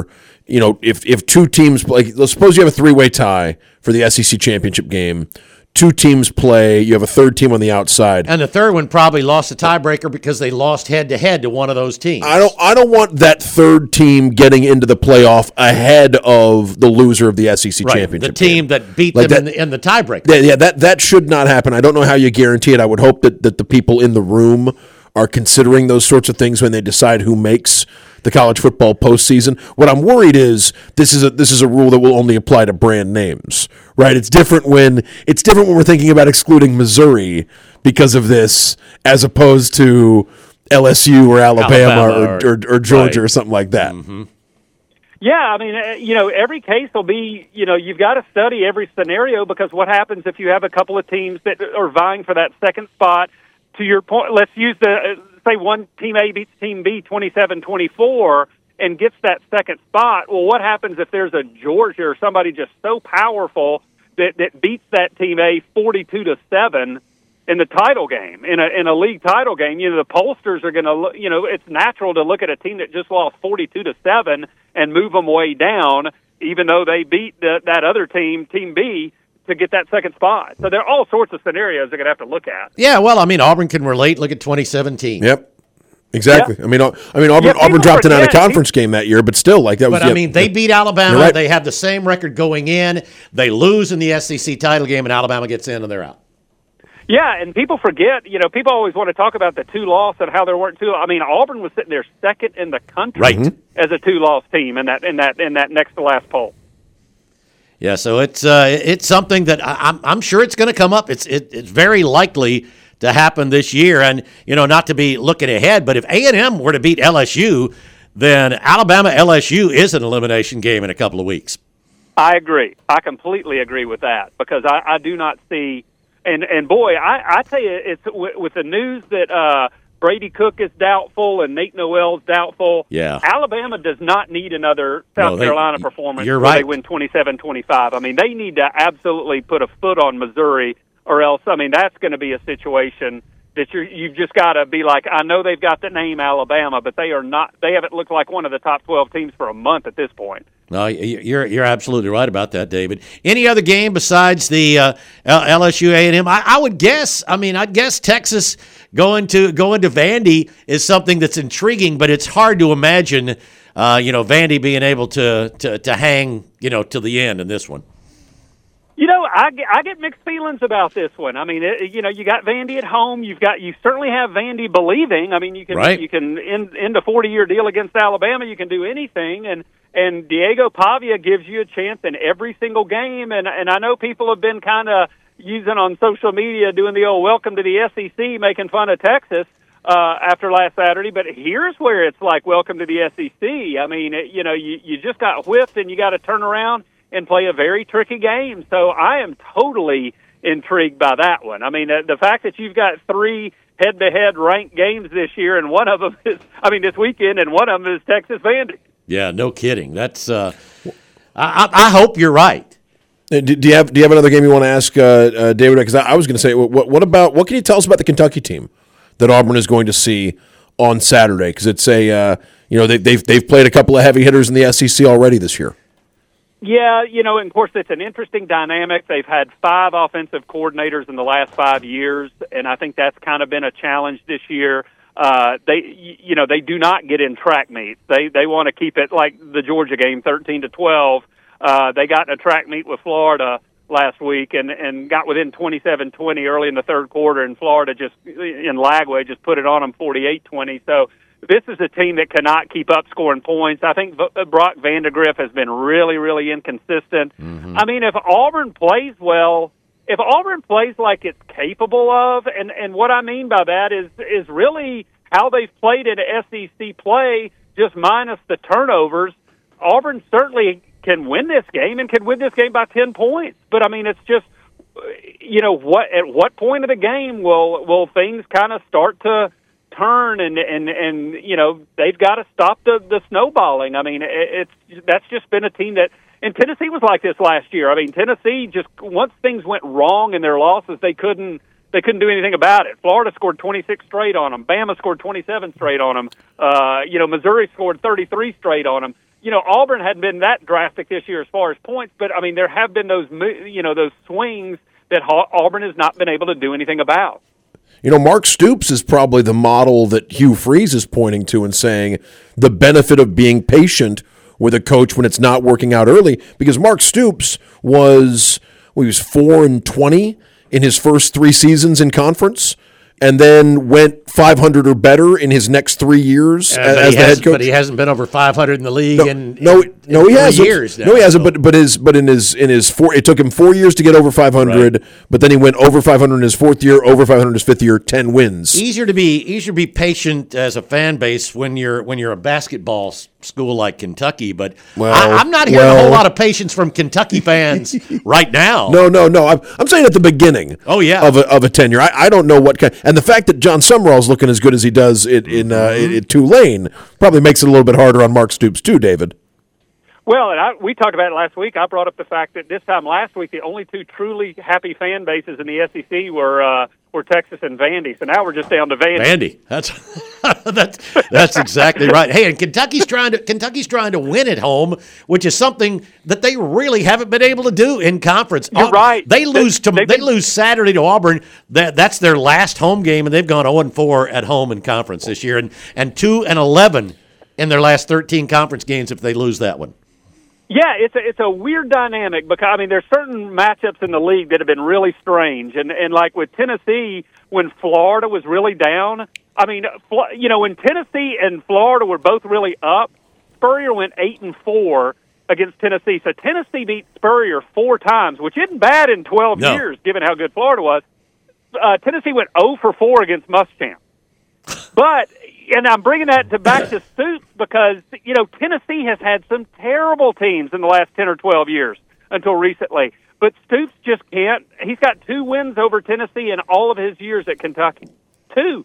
[SPEAKER 6] if two teams, like let's suppose you have a three-way tie for the SEC championship game. Two teams play, you have a third team on the outside.
[SPEAKER 2] And the third one probably lost a tiebreaker because they lost head-to-head to one of those teams.
[SPEAKER 6] I don't want that third team getting into the playoff ahead of the loser of the SEC championship.
[SPEAKER 2] The team that beat them in the tiebreaker.
[SPEAKER 6] Yeah, that should not happen. I don't know how you guarantee it. I would hope that the people in the room are considering those sorts of things when they decide who makes the college football postseason. What I'm worried is this is a rule that will only apply to brand names, right? It's different when we're thinking about excluding Missouri because of this, as opposed to LSU or Alabama or Georgia or something like that.
[SPEAKER 2] Mm-hmm.
[SPEAKER 9] Yeah, I mean, every case will be, you've got to study every scenario because what happens if you have a couple of teams that are vying for that second spot? To your point, let's use say one team A beats team B 27-24 and gets that second spot. Well, what happens if there's a Georgia or somebody just so powerful that beats that team A 42-7 in the title game, in a league title game? The pollsters are going to, it's natural to look at a team that just lost 42-7 and move them way down, even though they beat that other team, Team B, to get that second spot. So there are all sorts of scenarios they're going to have to look at.
[SPEAKER 2] Yeah, well, I mean, Auburn can relate. Look at 2017.
[SPEAKER 6] Yep. Exactly. Yep. I mean, Auburn dropped an out-of-conference game that year, but still, like that was.
[SPEAKER 2] But I mean, they beat Alabama. Right. They have the same record going in. They lose in the SEC title game, and Alabama gets in, and they're out.
[SPEAKER 9] Yeah, and people forget. People always want to talk about the two-loss and how there weren't two. I mean, Auburn was sitting there second in the country as a two-loss team in that next to last poll.
[SPEAKER 2] Yeah, so it's something that I'm sure it's going to come up. It's very likely to happen this year, and not to be looking ahead, but if A&M were to beat LSU, then Alabama LSU is an elimination game in a couple of weeks.
[SPEAKER 9] I agree. I completely agree with that because I do not see, and boy, I tell you, it's with the news that Brady Cook is doubtful and Nate Noel's doubtful.
[SPEAKER 2] Yeah.
[SPEAKER 9] Alabama does not need another South Carolina performance
[SPEAKER 2] where
[SPEAKER 9] they win 27-25. I mean, they need to absolutely put a foot on Missouri or else, I mean, that's going to be a situation that you've just got to be like, I know they've got the name Alabama, but they haven't looked like one of the top 12 teams for a month at this point.
[SPEAKER 2] No, you're absolutely right about that, David. Any other game besides the LSU A&M? I would guess. I mean, I'd guess Texas going to Vandy is something that's intriguing, but it's hard to imagine, Vandy being able to hang, till the end in this one.
[SPEAKER 9] I get mixed feelings about this one. I mean, you got Vandy at home. You certainly have Vandy believing. I mean, you can end a 40-year deal against Alabama. You can do anything, and Diego Pavia gives you a chance in every single game. And I know people have been kind of using on social media, doing the old welcome to the SEC, making fun of Texas after last Saturday. But here's where it's like welcome to the SEC. I mean, you just got whipped, and you got to turn around and play a very tricky game. So I am totally intrigued by that one. I mean, the fact that you've got 3 head-to-head ranked games this year, and one of them is, this weekend, and one of them is Texas Vandy.
[SPEAKER 2] Yeah, no kidding. That's I hope you're right.
[SPEAKER 6] Do you have another game you want to ask David? Because I was going to say, what can you tell us about the Kentucky team that Auburn is going to see on Saturday? Because it's they've played a couple of heavy hitters in the SEC already this year.
[SPEAKER 9] Yeah, and of course it's an interesting dynamic. They've had 5 offensive coordinators in the last 5 years, and I think that's kind of been a challenge this year. they do not get in track meets. They want to keep it like the Georgia game, 13-12. They got in a track meet with Florida last week and got within 27-20 early in the third quarter, and Florida in Lagway just put it on them 48-20. So this is a team that cannot keep up scoring points. I think Brock Vandegrift has been really, really inconsistent. I mean, if Auburn plays well, if Auburn plays like it's capable of, and what I mean by that is really how they've played in SEC play, just minus the turnovers, Auburn certainly can win this game and can win this game by 10 points. But, I mean, it's just, at what point of the game will things kind of start to turn and they've got to stop the snowballing. I mean, that's just been a team that, and Tennessee was like this last year. I mean, Tennessee just, once things went wrong in their losses, they couldn't do anything about it. Florida scored 26 straight on them. Bama scored 27 straight on them. Missouri scored 33 straight on them. Auburn hadn't been that drastic this year as far as points, but I mean, there have been those swings that Auburn has not been able to do anything about.
[SPEAKER 6] Mark Stoops is probably the model that Hugh Freeze is pointing to and saying the benefit of being patient with a coach when it's not working out early, because Mark Stoops was 4-20 in his first 3 seasons in conference, and then went 500 or better in his next 3 years as the head coach.
[SPEAKER 2] But he hasn't been over 500 in the league in
[SPEAKER 6] he hasn't.
[SPEAKER 2] years now.
[SPEAKER 6] No, he hasn't. But in his 4, it took him 4 years to get over 500. Right. But then he went over 500 in his 4th year, over 500 in his 5th year, 10 wins.
[SPEAKER 2] Easier to be patient as a fan base when you're a basketball school like Kentucky. But I'm not hearing a whole lot of patience from Kentucky fans right now.
[SPEAKER 6] No. I'm saying at the beginning.
[SPEAKER 2] Oh yeah.
[SPEAKER 6] Of a tenure. I don't know what kind. And the fact that John Summerall's looking as good as he does in Tulane probably makes it a little bit harder on Mark Stoops too, David.
[SPEAKER 9] Well, and we talked about it last week. I brought up the fact that this time last week, the only 2 truly happy fan bases in the SEC were Texas and Vandy. So now we're just down to Vandy.
[SPEAKER 2] That's exactly right. Hey, and Kentucky's trying to win at home, which is something that they really haven't been able to do in conference.
[SPEAKER 9] You're right.
[SPEAKER 2] They lose Saturday to Auburn. That's their last home game, and they've gone 0-4 at home in conference this year, and 2-11 in their last 13 conference games if they lose that one.
[SPEAKER 9] Yeah, it's a weird dynamic because, I mean, there's certain matchups in the league that have been really strange. And like with Tennessee, when Florida was really down, I mean, when Tennessee and Florida were both really up, Spurrier went 8-4 against Tennessee. So Tennessee beat Spurrier 4 times, which isn't bad in 12 years, given how good Florida was. Tennessee went 0-4 against Muschamp. But... And I'm bringing that back to Stoops because, Tennessee has had some terrible teams in the last 10 or 12 years until recently. But Stoops just can't. He's got 2 wins over Tennessee in all of his years at Kentucky. 2.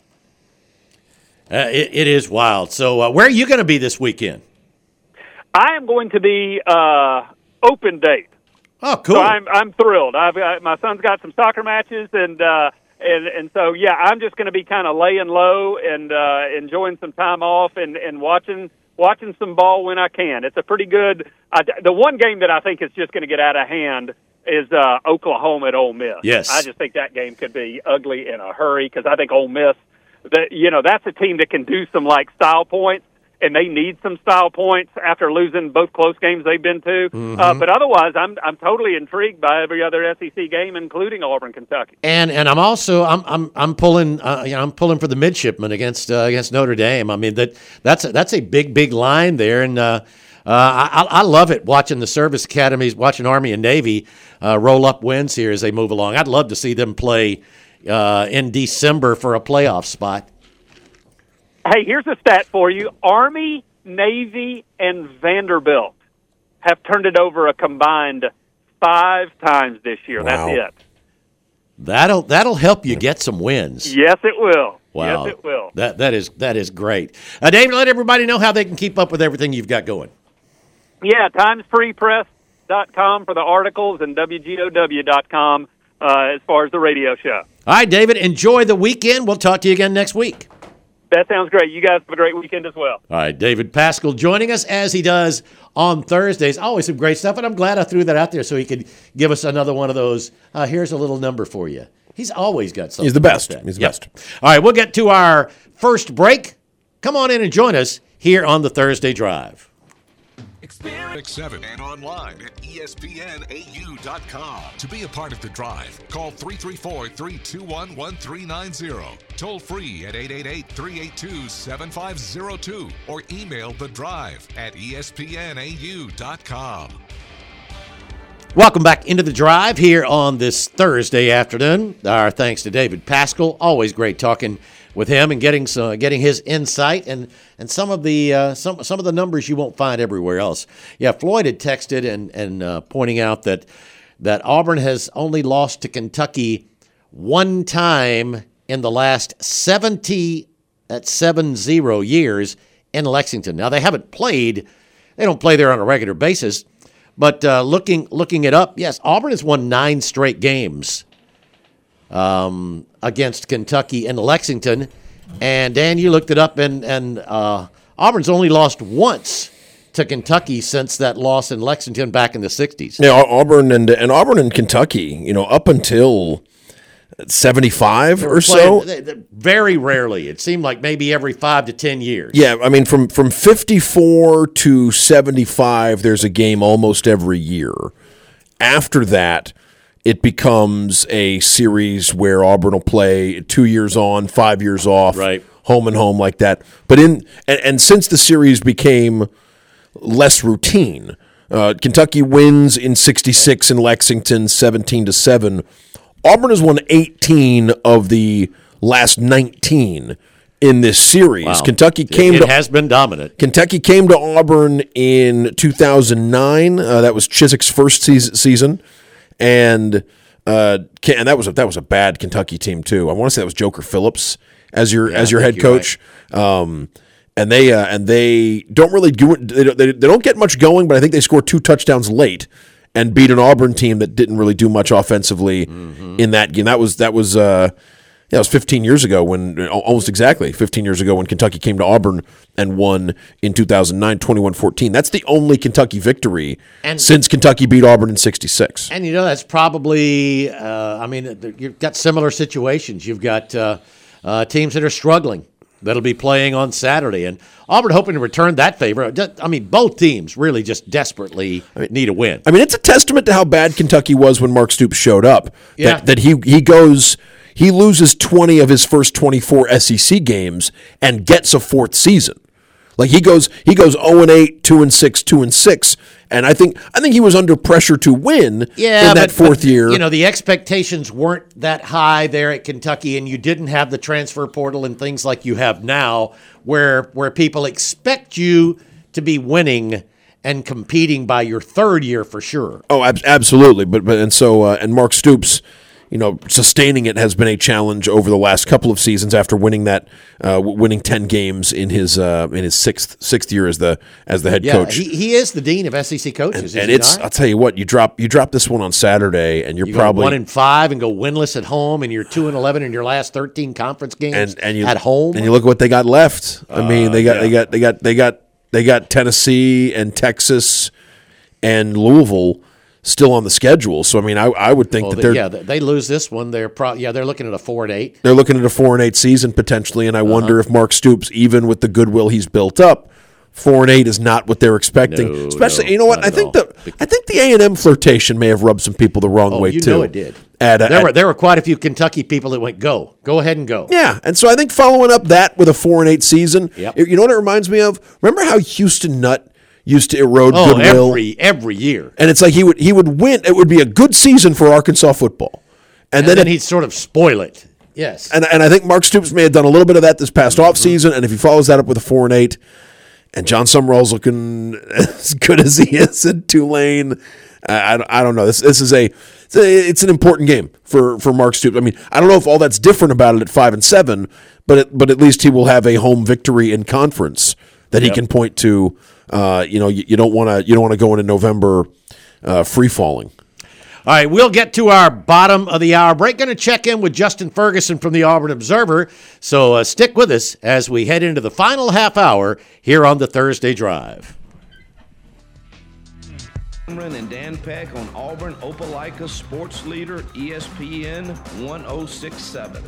[SPEAKER 2] It is wild. So where are you going to be this weekend?
[SPEAKER 9] I am going to be open date.
[SPEAKER 2] Oh, cool.
[SPEAKER 9] So I'm thrilled. My son's got some soccer matches, and so, yeah, I'm just going to be kind of laying low and enjoying some time off and watching some ball when I can. It's a pretty good the one game that I think is just going to get out of hand is Oklahoma at Ole Miss.
[SPEAKER 2] Yes.
[SPEAKER 9] I just think that game could be ugly in a hurry because I think Ole Miss, that's a team that can do some, style points, and they need some style points after losing both close games they've been to.
[SPEAKER 2] Mm-hmm.
[SPEAKER 9] But otherwise, I'm totally intrigued by every other SEC game, including Auburn, Kentucky.
[SPEAKER 2] And I'm also I'm pulling for the midshipmen against Notre Dame. I mean that's a big line there, and I love it watching the service academies, watching Army and Navy roll up wins here as they move along. I'd love to see them play in December for a playoff spot.
[SPEAKER 9] Hey, here's a stat for you. Army, Navy, and Vanderbilt have turned it over a combined 5 times this year.
[SPEAKER 6] Wow.
[SPEAKER 9] That's it.
[SPEAKER 2] That'll help you get some wins.
[SPEAKER 9] Yes, it will.
[SPEAKER 2] Wow.
[SPEAKER 9] Yes, it will.
[SPEAKER 2] That is great. David, let everybody know how they can keep up with everything you've got going.
[SPEAKER 9] Yeah, timesfreepress.com for the articles and WGOW.com as far as the radio show.
[SPEAKER 2] All right, David, enjoy the weekend. We'll talk to you again next week.
[SPEAKER 9] That sounds great. You guys have a great weekend as well.
[SPEAKER 2] All right, David Pascal joining us as he does on Thursdays. Always some great stuff, and I'm glad I threw that out there so he could give us another one of those. Here's a little number for you. He's always got something.
[SPEAKER 6] He's the best.
[SPEAKER 2] Like that.
[SPEAKER 6] He's the best.
[SPEAKER 2] All right, we'll get to our first break. Come on in and join us here on the Thursday Drive.
[SPEAKER 1] Experience 7 and online at ESPNAU.com. To be a part of the drive, call 334-321-1390. Toll free at 888-382-7502 or email the drive at ESPNAU.com.
[SPEAKER 2] Welcome back into the drive here on this Thursday afternoon. Our thanks to David Pascal. Always great talking with him and getting his insight and some of the some of the numbers you won't find everywhere else. Yeah, Floyd had texted and pointing out that Auburn has only lost to Kentucky one time in the last 70 years in Lexington. Now they don't play there on a regular basis. But looking it up, yes, Auburn has won 9 straight games against Kentucky in Lexington. And, Dan, you looked it up, and Auburn's only lost once to Kentucky since that loss in Lexington back in the 60s.
[SPEAKER 6] Yeah, Auburn and Kentucky, up until 75 or so.
[SPEAKER 2] Very rarely. It seemed like maybe every 5 to 10 years.
[SPEAKER 6] Yeah, I mean, from 54 to 75, there's a game almost every year. After that, it becomes a series where Auburn will play 2 years on, 5 years off,
[SPEAKER 2] right,
[SPEAKER 6] home and home like that. But since the series became less routine, Kentucky wins in 66 in Lexington, 17-7. Auburn has won 18 of the last 19 in this series.
[SPEAKER 2] Wow.
[SPEAKER 6] Kentucky
[SPEAKER 2] has been dominant.
[SPEAKER 6] Kentucky came to Auburn in 2009. That was Chiswick's first season, and that was a bad Kentucky team too. I want to say that was Joker Phillips as your head coach. Right. And they don't really they don't get much going, but I think they scored 2 touchdowns late and beat an Auburn team that didn't really do much offensively in that game. That was 15 years ago almost exactly 15 years ago when Kentucky came to Auburn and won in 2009, 21-14. That's the only Kentucky victory since Kentucky beat Auburn in 66.
[SPEAKER 2] And that's probably, you've got similar situations. You've got teams that are struggling that'll be playing on Saturday. And Auburn hoping to return that favor. I mean, both teams really just desperately need a win.
[SPEAKER 6] I mean, it's a testament to how bad Kentucky was when Mark Stoops showed up.
[SPEAKER 2] Yeah.
[SPEAKER 6] That he loses 20 of his first 24 SEC games and gets a 4th season. Like he goes 0-8, 2-6, 2-6, and I think he was under pressure to win in that 4th year.
[SPEAKER 2] The expectations weren't that high there at Kentucky, and you didn't have the transfer portal and things like you have now, where people expect you to be winning and competing by your 3rd year for sure.
[SPEAKER 6] Oh, absolutely. But Mark Stoops, sustaining it has been a challenge over the last couple of seasons after winning 10 games in his sixth year as the head coach.
[SPEAKER 2] He is the dean of SEC coaches.
[SPEAKER 6] And I'll tell you what, you drop this one on Saturday, and you're probably
[SPEAKER 2] 1-5 and go winless at home, and you're 2-11 in your last 13 conference games at home.
[SPEAKER 6] And you look what they got left. I mean, they got Tennessee and Texas and Louisville still on the schedule. So, I mean, I would think
[SPEAKER 2] they lose this one. They're looking at a 4-8.
[SPEAKER 6] They're looking at a 4-8 season potentially, and I wonder if Mark Stoops, even with the goodwill he's built up, 4-8 is not what they're expecting. Especially, you know what? I think the A&M flirtation may have rubbed some people the wrong way too.
[SPEAKER 2] It did. There were quite a few Kentucky people that went, go ahead and go.
[SPEAKER 6] Yeah, and so I think following up that with a 4-8 season, you know what it reminds me of? Remember how Houston Nutt used to erode goodwill
[SPEAKER 2] every year,
[SPEAKER 6] and it's like he would win. It would be a good season for Arkansas football, and then
[SPEAKER 2] he'd sort of spoil it. Yes,
[SPEAKER 6] and I think Mark Stoops may have done a little bit of that this past offseason, and if he follows that up with a 4-8, and John Summerall's looking as good as he is at Tulane, I don't know. This is it's an important game for Mark Stoops. I mean, I don't know if all that's different about it at 5-7, but at least he will have a home victory in conference that he can point to. You don't want to go into November free falling.
[SPEAKER 2] All right, we'll get to our bottom of the hour break. Going to check in with Justin Ferguson from the Auburn Observer. So stick with us as we head into the final half hour here on the Thursday Drive.
[SPEAKER 10] Cameron and Dan Peck on Auburn Opelika Sports Leader ESPN 1067.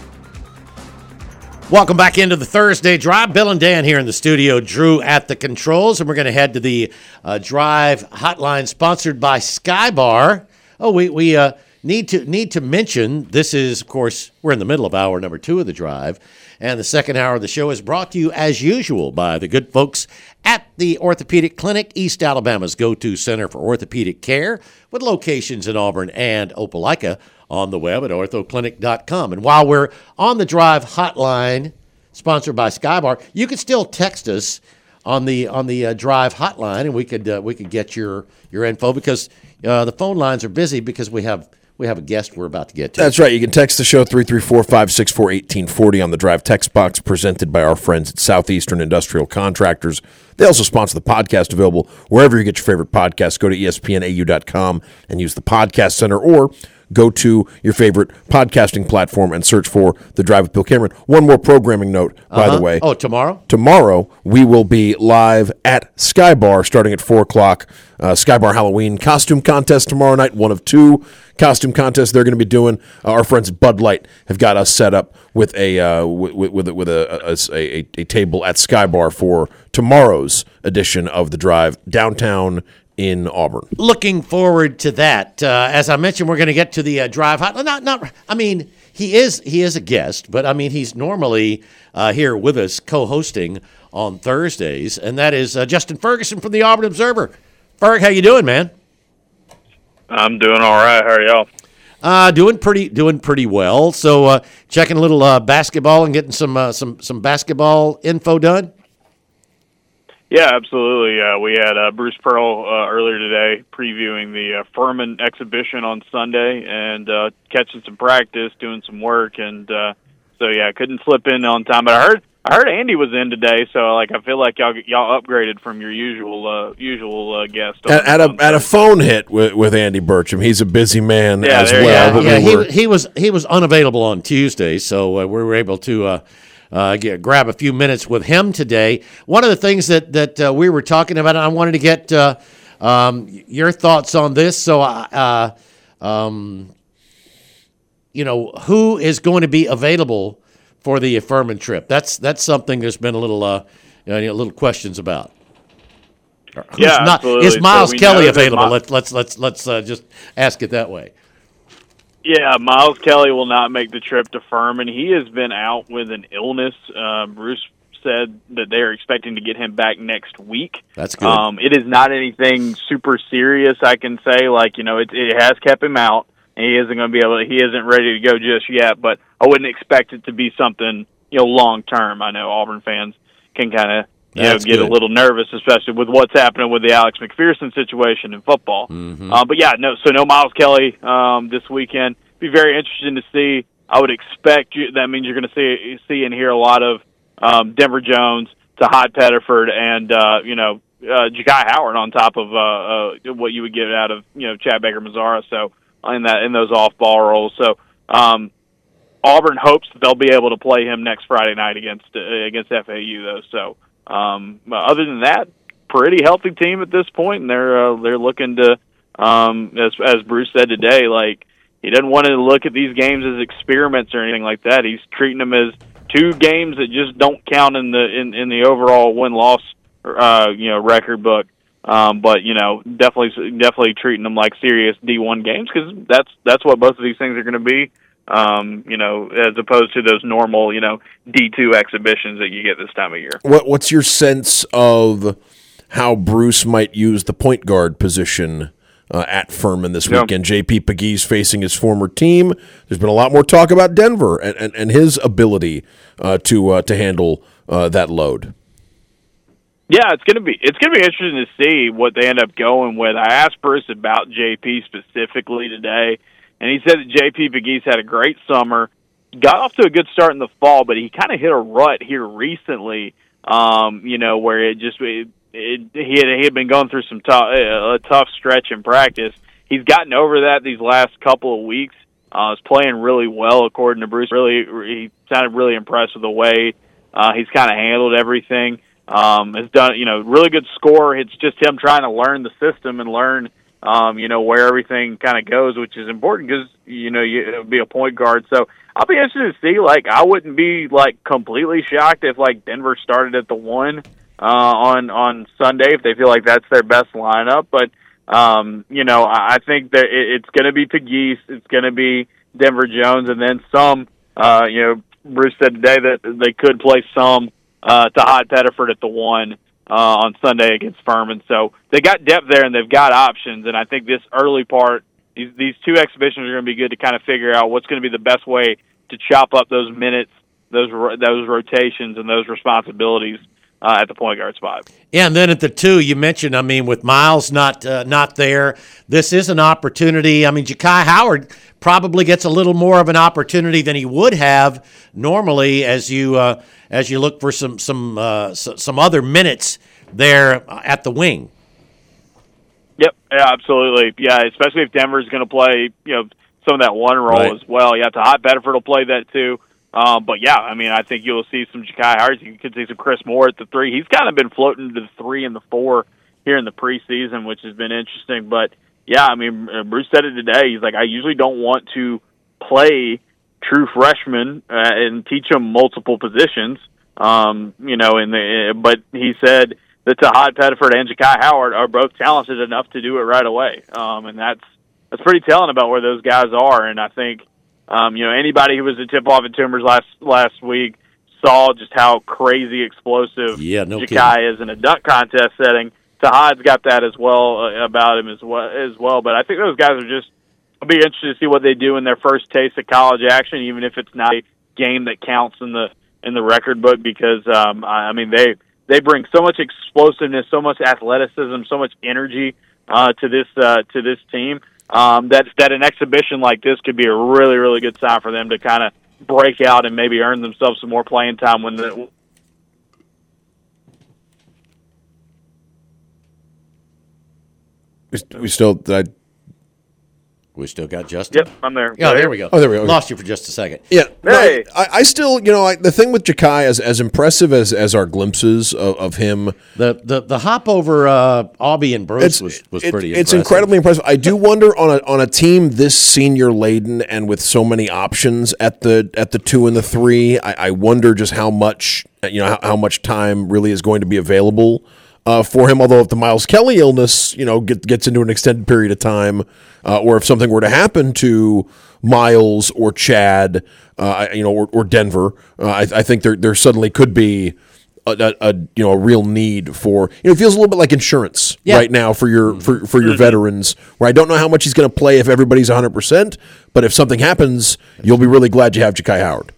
[SPEAKER 2] Welcome back into the Thursday Drive. Bill and Dan here in the studio. Drew at the controls, and we're going to head to the Drive Hotline, sponsored by Skybar. Oh, we need to mention this is, of course, we're in the middle of hour number 2 of the Drive, and the second hour of the show is brought to you as usual by the good folks at the Orthopedic Clinic, East Alabama's go-to center for orthopedic care, with locations in Auburn and Opelika. On the web at orthoclinic.com. And while we're on the Drive Hotline, sponsored by Skybar, you can still text us on the Drive Hotline, and we could get your info, because the phone lines are busy because we have a guest we're about to get to.
[SPEAKER 6] That's right. You can text the show 334-564-1840 on the Drive text box, presented by our friends at Southeastern Industrial Contractors. They also sponsor the podcast, available wherever you get your favorite podcasts. Go to espnau.com and use the podcast center, or go to your favorite podcasting platform and search for The Drive with Bill Cameron. One more programming note, by the way.
[SPEAKER 2] Oh, tomorrow?
[SPEAKER 6] Tomorrow, we will be live at Skybar starting at 4 o'clock. Skybar Halloween costume contest tomorrow night, one of 2 costume contests they're going to be doing. Our friends at Bud Light have got us set up with a table at Skybar for tomorrow's edition of The Drive downtown in Auburn.
[SPEAKER 2] Looking forward to that. As I mentioned, we're going to get to the Drive Hotline. I mean, he is a guest, but I mean, he's normally here with us co-hosting on Thursdays, and that is Justin Ferguson from the Auburn Observer. Ferg, how you doing, man?
[SPEAKER 11] I'm doing all right. How are y'all?
[SPEAKER 2] Doing pretty well. So checking a little basketball and getting some basketball info done.
[SPEAKER 11] Yeah, absolutely. We had Bruce Pearl earlier today previewing the Furman exhibition on Sunday, and catching some practice, doing some work, and so yeah, couldn't slip in on time. But I heard Andy was in today, so I feel like y'all upgraded from your usual guest.
[SPEAKER 6] At a phone hit with Andy Burcham. He's a busy man as well.
[SPEAKER 2] Yeah, he was unavailable on Tuesday, so we were able to grab a few minutes with him today. One of the things that we were talking about, and I wanted to get your thoughts on this. So, who is going to be available for the Furman trip? That's something there's been a little questions about.
[SPEAKER 11] Absolutely.
[SPEAKER 2] Is Miles Kelly available? Let's just ask it that way.
[SPEAKER 11] Yeah, Miles Kelly will not make the trip to Furman. He has been out with an illness. Bruce said that they're expecting to get him back next week.
[SPEAKER 2] That's good.
[SPEAKER 11] It is not anything super serious, I can say. It has kept him out, and he isn't going to be able. He isn't ready to go just yet. But I wouldn't expect it to be something long term. I know Auburn fans can kind of get a little nervous, especially with what's happening with the Alex McPherson situation in football.
[SPEAKER 2] Mm-hmm.
[SPEAKER 11] No Miles Kelly this weekend. Be very interesting to see. I would expect that means you're going to see and hear a lot of Denver Jones, Tahad Pettiford, and Ja'Kai Howard on top of what you would get out of Chad Baker-Mazara. So in those off-ball roles. So Auburn hopes that they'll be able to play him next Friday night against FAU though. So other than that, pretty healthy team at this point, and they're looking to as Bruce said today, he doesn't want to look at these games as experiments or anything like that. He's treating them as 2 games that just don't count in the overall win-loss record book. But definitely treating them like serious D1 games, because that's what both of these things are going to be. As opposed to those normal D2 exhibitions that you get this time of year.
[SPEAKER 6] What's your sense of how Bruce might use the point guard position at Furman this weekend? J.P. Pegues facing his former team. There's been a lot more talk about Denver and his ability to handle that load.
[SPEAKER 11] Yeah, it's gonna be interesting to see what they end up going with. I asked Bruce about JP specifically today, and he said that JP Pegues had a great summer, got off to a good start in the fall, but he kind of hit a rut here recently. Where he had been going through a tough stretch in practice. He's gotten over that these last couple of weeks. Is playing really well, according to Bruce. He sounded really impressed with the way he's kind of handled everything. has done, really good scorer. It's just him trying to learn the system and learn, where everything kind of goes, which is important because, you'll be a point guard. So I'll be interested to see, I wouldn't be, completely shocked if, Denver started at the 1 on Sunday if they feel like that's their best lineup. But, I think that it's going to be Pegues, it's going to be Denver Jones, and then some, Bruce said today that they could play some Tahad Pettiford at the 1 on Sunday against Furman. So they got depth there and they've got options. And I think this early part, these two exhibitions are going to be good to kind of figure out what's going to be the best way to chop up those minutes, those rotations, and those responsibilities at the point guard spot.
[SPEAKER 2] Yeah, and then at the 2, you mentioned, with Miles not there, this is an opportunity. Ja'Kai Howard probably gets a little more of an opportunity than he would have normally as you look for some other minutes there at the wing.
[SPEAKER 11] Yep, yeah, absolutely. Yeah, especially if Denver's going to play, some of that 1 role
[SPEAKER 2] right.
[SPEAKER 11] as well. Yeah, Tahad Pettiford will play that too. But yeah, I think you'll see some Ja'Kai Howard. You could see some Chris Moore at the 3. He's kind of been floating to the 3 and the 4 here in the preseason, which has been interesting. But yeah, Bruce said it today. He's like, I usually don't want to play true freshmen and teach them multiple positions. But he said that Tahad Pettiford and Ja'Kai Howard are both talented enough to do it right away. And that's pretty telling about where those guys are. And I think, anybody who was a tip-off at Toomers last week saw just how crazy explosive Ja'Kai is in a dunk contest setting. Tahad's got that as well about him as well. But I think those guys are just, I'll be interested to see what they do in their first taste of college action, even if it's not a game that counts in the record book, because they bring so much explosiveness, so much athleticism, so much energy to this team. That an exhibition like this could be a really, really good sign for them to kind of break out and maybe earn themselves some more playing time when the.
[SPEAKER 6] We still
[SPEAKER 2] got Justin.
[SPEAKER 11] Yep, I'm there.
[SPEAKER 2] Yeah, there we go.
[SPEAKER 6] Oh, there we go. Okay.
[SPEAKER 2] Lost you for just a second.
[SPEAKER 6] Yeah.
[SPEAKER 11] Hey.
[SPEAKER 6] I still, the thing with Ja'Kai, as impressive as our glimpses of him.
[SPEAKER 2] The hop over Aubie and Bruce was pretty impressive.
[SPEAKER 6] It's incredibly impressive. I do wonder on a team this senior laden and with so many options at the 2 and the 3, I wonder just how much how much time really is going to be available for him. Although if the Miles Kelly illness gets into an extended period of time, or if something were to happen to Miles or Chad, or Denver, I think there suddenly could be a real need for, it feels a little bit like insurance right now for your veterans, where I don't know how much he's going to play if everybody's 100%, but if something happens, you'll be really glad you have Ja'Kai Howard.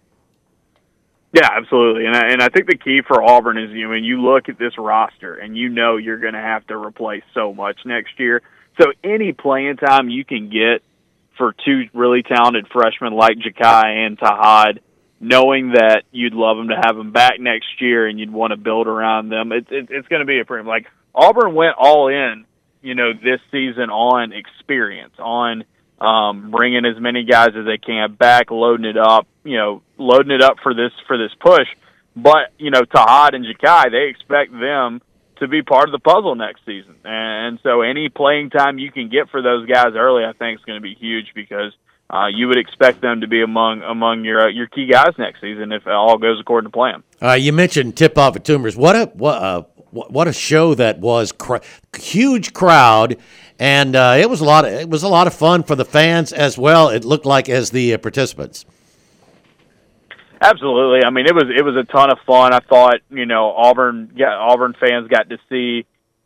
[SPEAKER 11] Yeah, absolutely. And I think the key for Auburn is, when you look at this roster and you're going to have to replace so much next year. So any playing time you can get for 2 really talented freshmen like Ja'Kai and Tahad, knowing that you'd love them to have them back next year and you'd want to build around them, it's going to be a premium. Auburn went all in, this season on experience, on bringing as many guys as they can back, loading it up for this push. But, Tahad and Ja'Kai, they expect them to be part of the puzzle next season. And so any playing time you can get for those guys early, I think is going to be huge, because you would expect them to be among your key guys next season if all goes according to plan.
[SPEAKER 2] You mentioned tip-off at Toomers. What a show that was! Huge crowd, and it was a lot of fun for the fans as well. It looked like as the participants.
[SPEAKER 11] Absolutely. It was a ton of fun. I thought, Auburn fans got to see,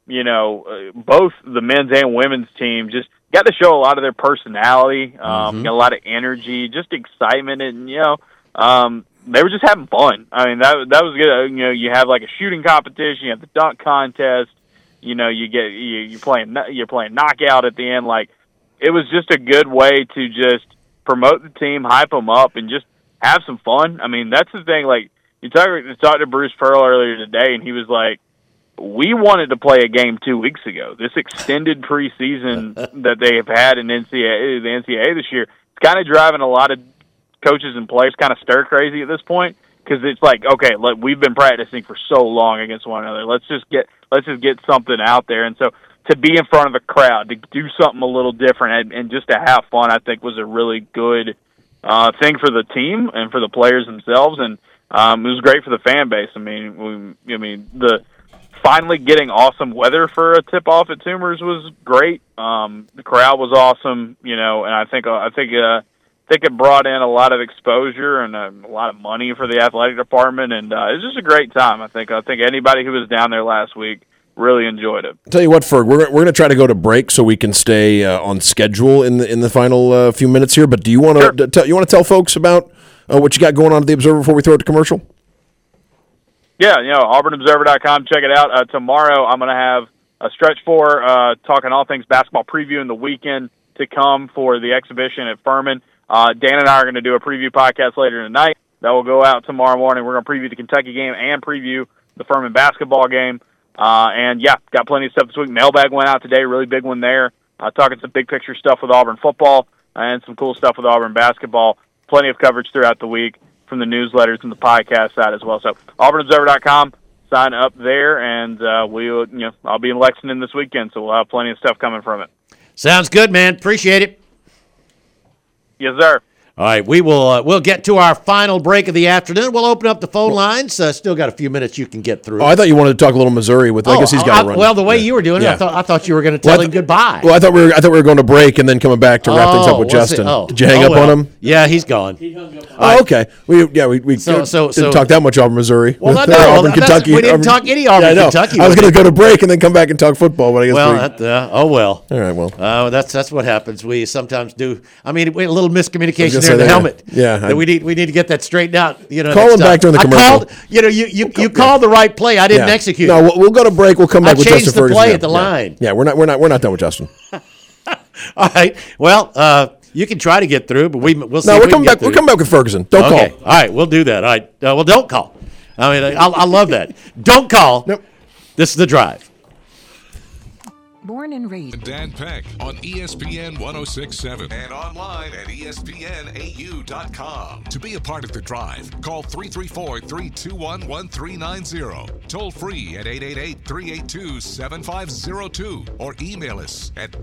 [SPEAKER 11] both the men's and women's team just got to show a lot of their personality, a lot of energy, just excitement, and they were just having fun. That was good. You have like a shooting competition, you have the dunk contest, you're playing knockout at the end. It was just a good way to just promote the team, hype them up, and just have some fun. That's the thing. You talked to Bruce Pearl earlier today, and he was like, we wanted to play a game 2 weeks ago. This extended preseason that they have had in the NCAA this year, it's kind of driving a lot of coaches and players kind of stir crazy at this point, because it's like, okay, look, we've been practicing for so long against one another. Let's just get something out there. And so to be in front of the crowd, to do something a little different, and just to have fun, I think was a really good thing for the team and for the players themselves. And it was great for the fan base. I mean, the finally getting awesome weather for a tip-off at Toomer's was great. The crowd was awesome, and I think it brought in a lot of exposure and a lot of money for the athletic department, and it was just a great time. I think anybody who was down there last week really enjoyed it.
[SPEAKER 6] Tell you what, Ferg, we're going to try to go to break so we can stay on schedule in the final few minutes here. But do you want to tell folks about what you got going on at the Observer before we throw it to commercial?
[SPEAKER 11] Yeah, AuburnObserver.com. Check it out. Tomorrow I'm going to have a stretch talking all things basketball, previewing the weekend to come for the exhibition at Furman. Dan and I are going to do a preview podcast later tonight. That will go out tomorrow morning. We're going to preview the Kentucky game and preview the Furman basketball game. Got plenty of stuff this week. Mailbag went out today, really big one there. Talking some big picture stuff with Auburn football and some cool stuff with Auburn basketball. Plenty of coverage throughout the week from the newsletters and the podcast side as well. So AuburnObserver.com, sign up there, and I'll be in Lexington this weekend, so we'll have plenty of stuff coming from it.
[SPEAKER 2] Sounds good, man. Appreciate it.
[SPEAKER 11] Yes, sir.
[SPEAKER 2] All right, we'll get to our final break of the afternoon. We'll open up the phone lines. Still got a few minutes you can get through.
[SPEAKER 6] Oh, I thought you wanted to talk a little Missouri with. I guess he's got to run.
[SPEAKER 2] Well, the way you were doing it, I thought you were going to tell him goodbye.
[SPEAKER 6] Well, I thought we were going to break and then coming back to wrap things up with Justin. Did you hang up on him?
[SPEAKER 2] Yeah, he's gone.
[SPEAKER 6] He hung up. Oh, okay. We didn't talk that much Auburn, Missouri.
[SPEAKER 2] Well, Auburn, Kentucky. We didn't talk any Auburn, Kentucky.
[SPEAKER 6] I was going to go to break and then come back and talk football, but I guess
[SPEAKER 2] well.
[SPEAKER 6] All right, well.
[SPEAKER 2] That's what happens. We sometimes do. I mean, we had a little miscommunication there in the helmet.
[SPEAKER 6] Yeah,
[SPEAKER 2] we need to get that straightened out.
[SPEAKER 6] Call him back during the commercial.
[SPEAKER 2] You called the right play. I didn't execute.
[SPEAKER 6] No, we'll go to break. We'll come back with Justin Ferguson.
[SPEAKER 2] I changed the play at the line.
[SPEAKER 6] Yeah, we're not done with Justin.
[SPEAKER 2] All right. Well, you can try to get through, but we'll see.
[SPEAKER 6] No, we're coming back. We'll come back with Ferguson. Don't call.
[SPEAKER 2] All right, we'll do that. All right. Well, don't call. I mean, I love that. Don't call.
[SPEAKER 6] Nope.
[SPEAKER 2] This is The Drive.
[SPEAKER 8] Born and raised.
[SPEAKER 1] Dan Peck on ESPN 106.7 and online at ESPNAU.com. To be a part of The Drive, call 334-321-1390. Toll free at 888-382-7502 or email us at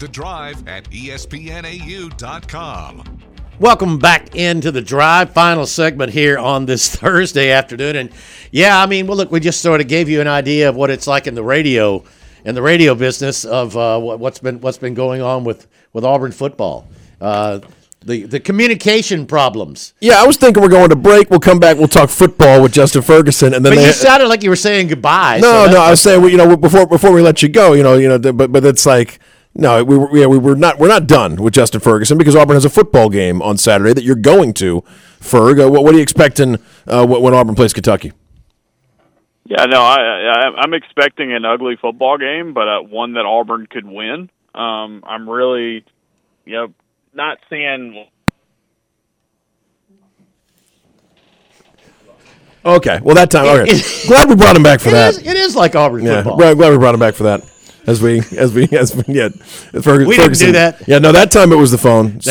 [SPEAKER 1] thedrive@ESPNAU.com.
[SPEAKER 2] Welcome back into The Drive, final segment here on this Thursday afternoon. And look, we just sort of gave you an idea of what it's like in the radio business of what's been going on with Auburn football. The communication problems.
[SPEAKER 6] Yeah, I was thinking we're going to break. We'll come back. We'll talk football with Justin Ferguson, and then.
[SPEAKER 2] But you sounded like you were saying goodbye.
[SPEAKER 6] No, I was saying before we let you go, but it's like. No, we're not done with Justin Ferguson because Auburn has a football game on Saturday that you're going to. Ferg, what are you expecting when Auburn plays Kentucky?
[SPEAKER 11] Yeah, no, I'm expecting an ugly football game, but one that Auburn could win. I'm really, not seeing.
[SPEAKER 6] Okay, well that time. Okay, glad we brought him back for that.
[SPEAKER 2] It is like Auburn football.
[SPEAKER 6] Glad we brought him back for that. Ferguson.
[SPEAKER 2] We didn't do that.
[SPEAKER 6] Yeah, no, that time it was the phone.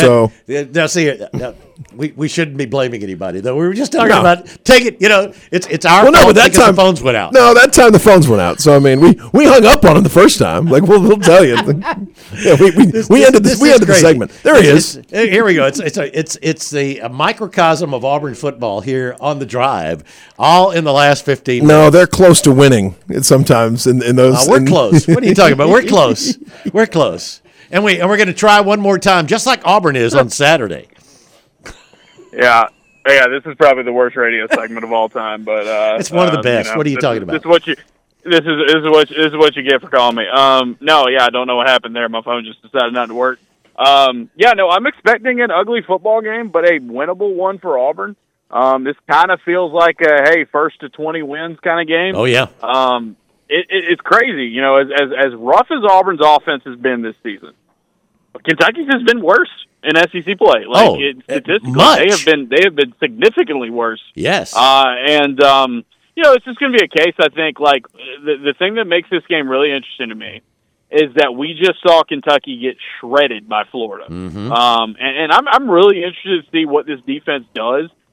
[SPEAKER 2] We shouldn't be blaming anybody though. We were just talking about take it. It's our fault.
[SPEAKER 6] But that time
[SPEAKER 2] the phones went out.
[SPEAKER 6] No, that time the phones went out. So I mean, we hung up on him the first time. Like we'll tell you. We ended the segment. There he is.
[SPEAKER 2] Here we go. It's the microcosm of Auburn football here on The Drive. All in the last 15 minutes.
[SPEAKER 6] No, they're close to winning. Sometimes in those.
[SPEAKER 2] We're close. What are you talking about? We're close. We're close. And we're going to try one more time, just like Auburn is on Saturday.
[SPEAKER 11] Yeah, this is probably the worst radio segment of all time, but
[SPEAKER 2] it's one of the best. What are you talking about?
[SPEAKER 11] This is what you get for calling me. I don't know what happened there. My phone just decided not to work. I'm expecting an ugly football game, but a winnable one for Auburn. This kind of feels like a first to 20 wins kind of game.
[SPEAKER 2] Oh yeah.
[SPEAKER 11] It's crazy, as rough as Auburn's offense has been this season. Kentucky's has been worse in SEC play. Statistically, they have been significantly worse.
[SPEAKER 2] Yes.
[SPEAKER 11] It's just going to be a case. I think like the thing that makes this game really interesting to me is that we just saw Kentucky get shredded by Florida.
[SPEAKER 2] Mm-hmm.
[SPEAKER 11] And I'm really interested to see what this defense does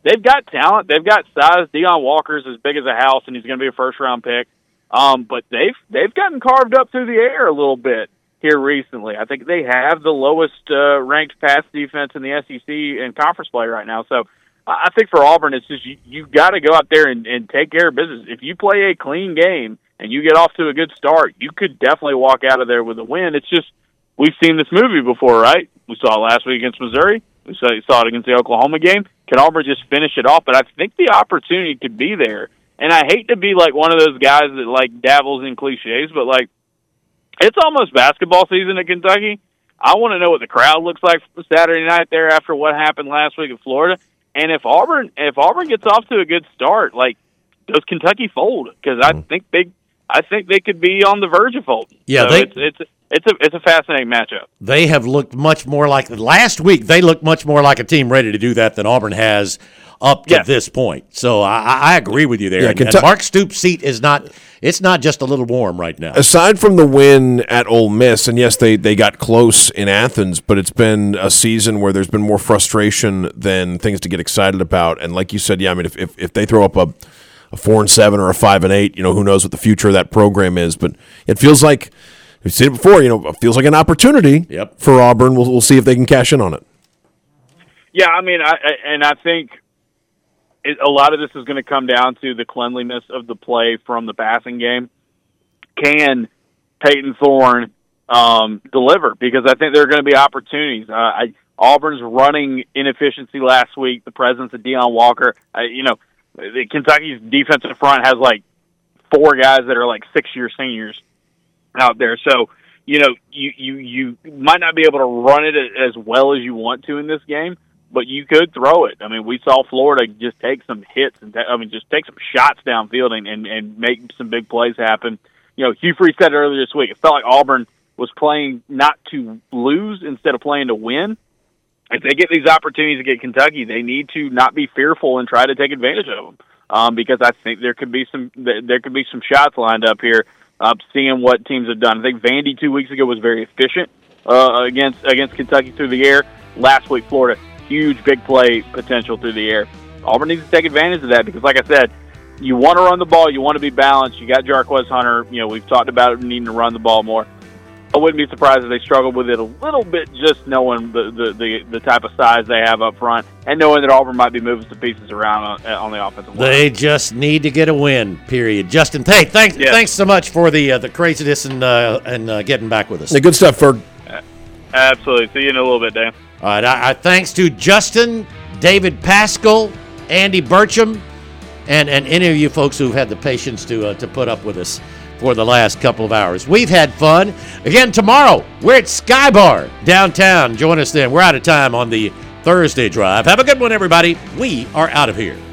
[SPEAKER 11] they've got talent, they've got size. Deion Walker's as big as a house, and he's going to be a first-round pick. But they've gotten carved up through the air a little bit here recently. I think they have the lowest ranked pass defense in the SEC in conference play right now. So I think for Auburn, it's just you got to go out there and take care of business. If you play a clean game and you get off to a good start, you could definitely walk out of there with a win. It's just we've seen this movie before, right? We saw it last week against Missouri. We saw it against the Oklahoma game. Can Auburn just finish it off? But I think the opportunity could be there. And I hate to be like one of those guys that like dabbles in cliches, but like it's almost basketball season at Kentucky. I want to know what the crowd looks like Saturday night there after what happened last week in Florida. And if Auburn gets off to a good start, like does Kentucky fold? Because I think they could be on the verge of folding.
[SPEAKER 2] Yeah,
[SPEAKER 11] so it's a fascinating matchup.
[SPEAKER 2] They have looked much more like last week. They looked much more like a team ready to do that than Auburn has up to this point. So I agree with you there. And Mark Stoops' seat is not. It's not just a little warm right now.
[SPEAKER 6] Aside from the win at Ole Miss, and yes, they got close in Athens, but it's been a season where there's been more frustration than things to get excited about. And like you said, yeah, I mean, if they throw up a 4-7 or a 5-8, who knows what the future of that program is? But it feels like we've seen it before. It feels like an opportunity for Auburn. We'll see if they can cash in on it.
[SPEAKER 11] Yeah, I mean, I think a lot of this is going to come down to the cleanliness of the play from the passing game. Can Peyton Thorne deliver? Because I think there are going to be opportunities. Auburn's running inefficiency last week, the presence of Deion Walker. Kentucky's defensive front has like 4 guys that are like 6-year seniors out there. So, you might not be able to run it as well as you want to in this game, but you could throw it. I mean, we saw Florida just take some hits just take some shots downfield and make some big plays happen. Hugh Freeze said earlier this week, it felt like Auburn was playing not to lose instead of playing to win. If they get these opportunities to get Kentucky, they need to not be fearful and try to take advantage of them. Because I think there could be some shots lined up here. Seeing what teams have done, I think Vandy 2 weeks ago was very efficient against Kentucky through the air. Last week, Florida, huge big play potential through the air. Auburn needs to take advantage of that because, like I said, you want to run the ball, you want to be balanced. You got Jarquez Hunter. We've talked about needing to run the ball more. I wouldn't be surprised if they struggled with it a little bit, just knowing the type of size they have up front and knowing that Auburn might be moving some pieces around on the offensive line.
[SPEAKER 2] They just need to get a win, period. Justin, hey, thanks so much for the craziness and getting back with us.
[SPEAKER 6] Hey, good stuff, Ferg.
[SPEAKER 11] Absolutely. See you in a little bit, Dan.
[SPEAKER 2] All right, I thanks to Justin, David Pascal, Andy Burcham, and any of you folks who've had the patience to put up with us for the last couple of hours. We've had fun. Again, tomorrow, we're at Sky Bar downtown. Join us then. We're out of time on the Thursday Drive. Have a good one, everybody. We are out of here.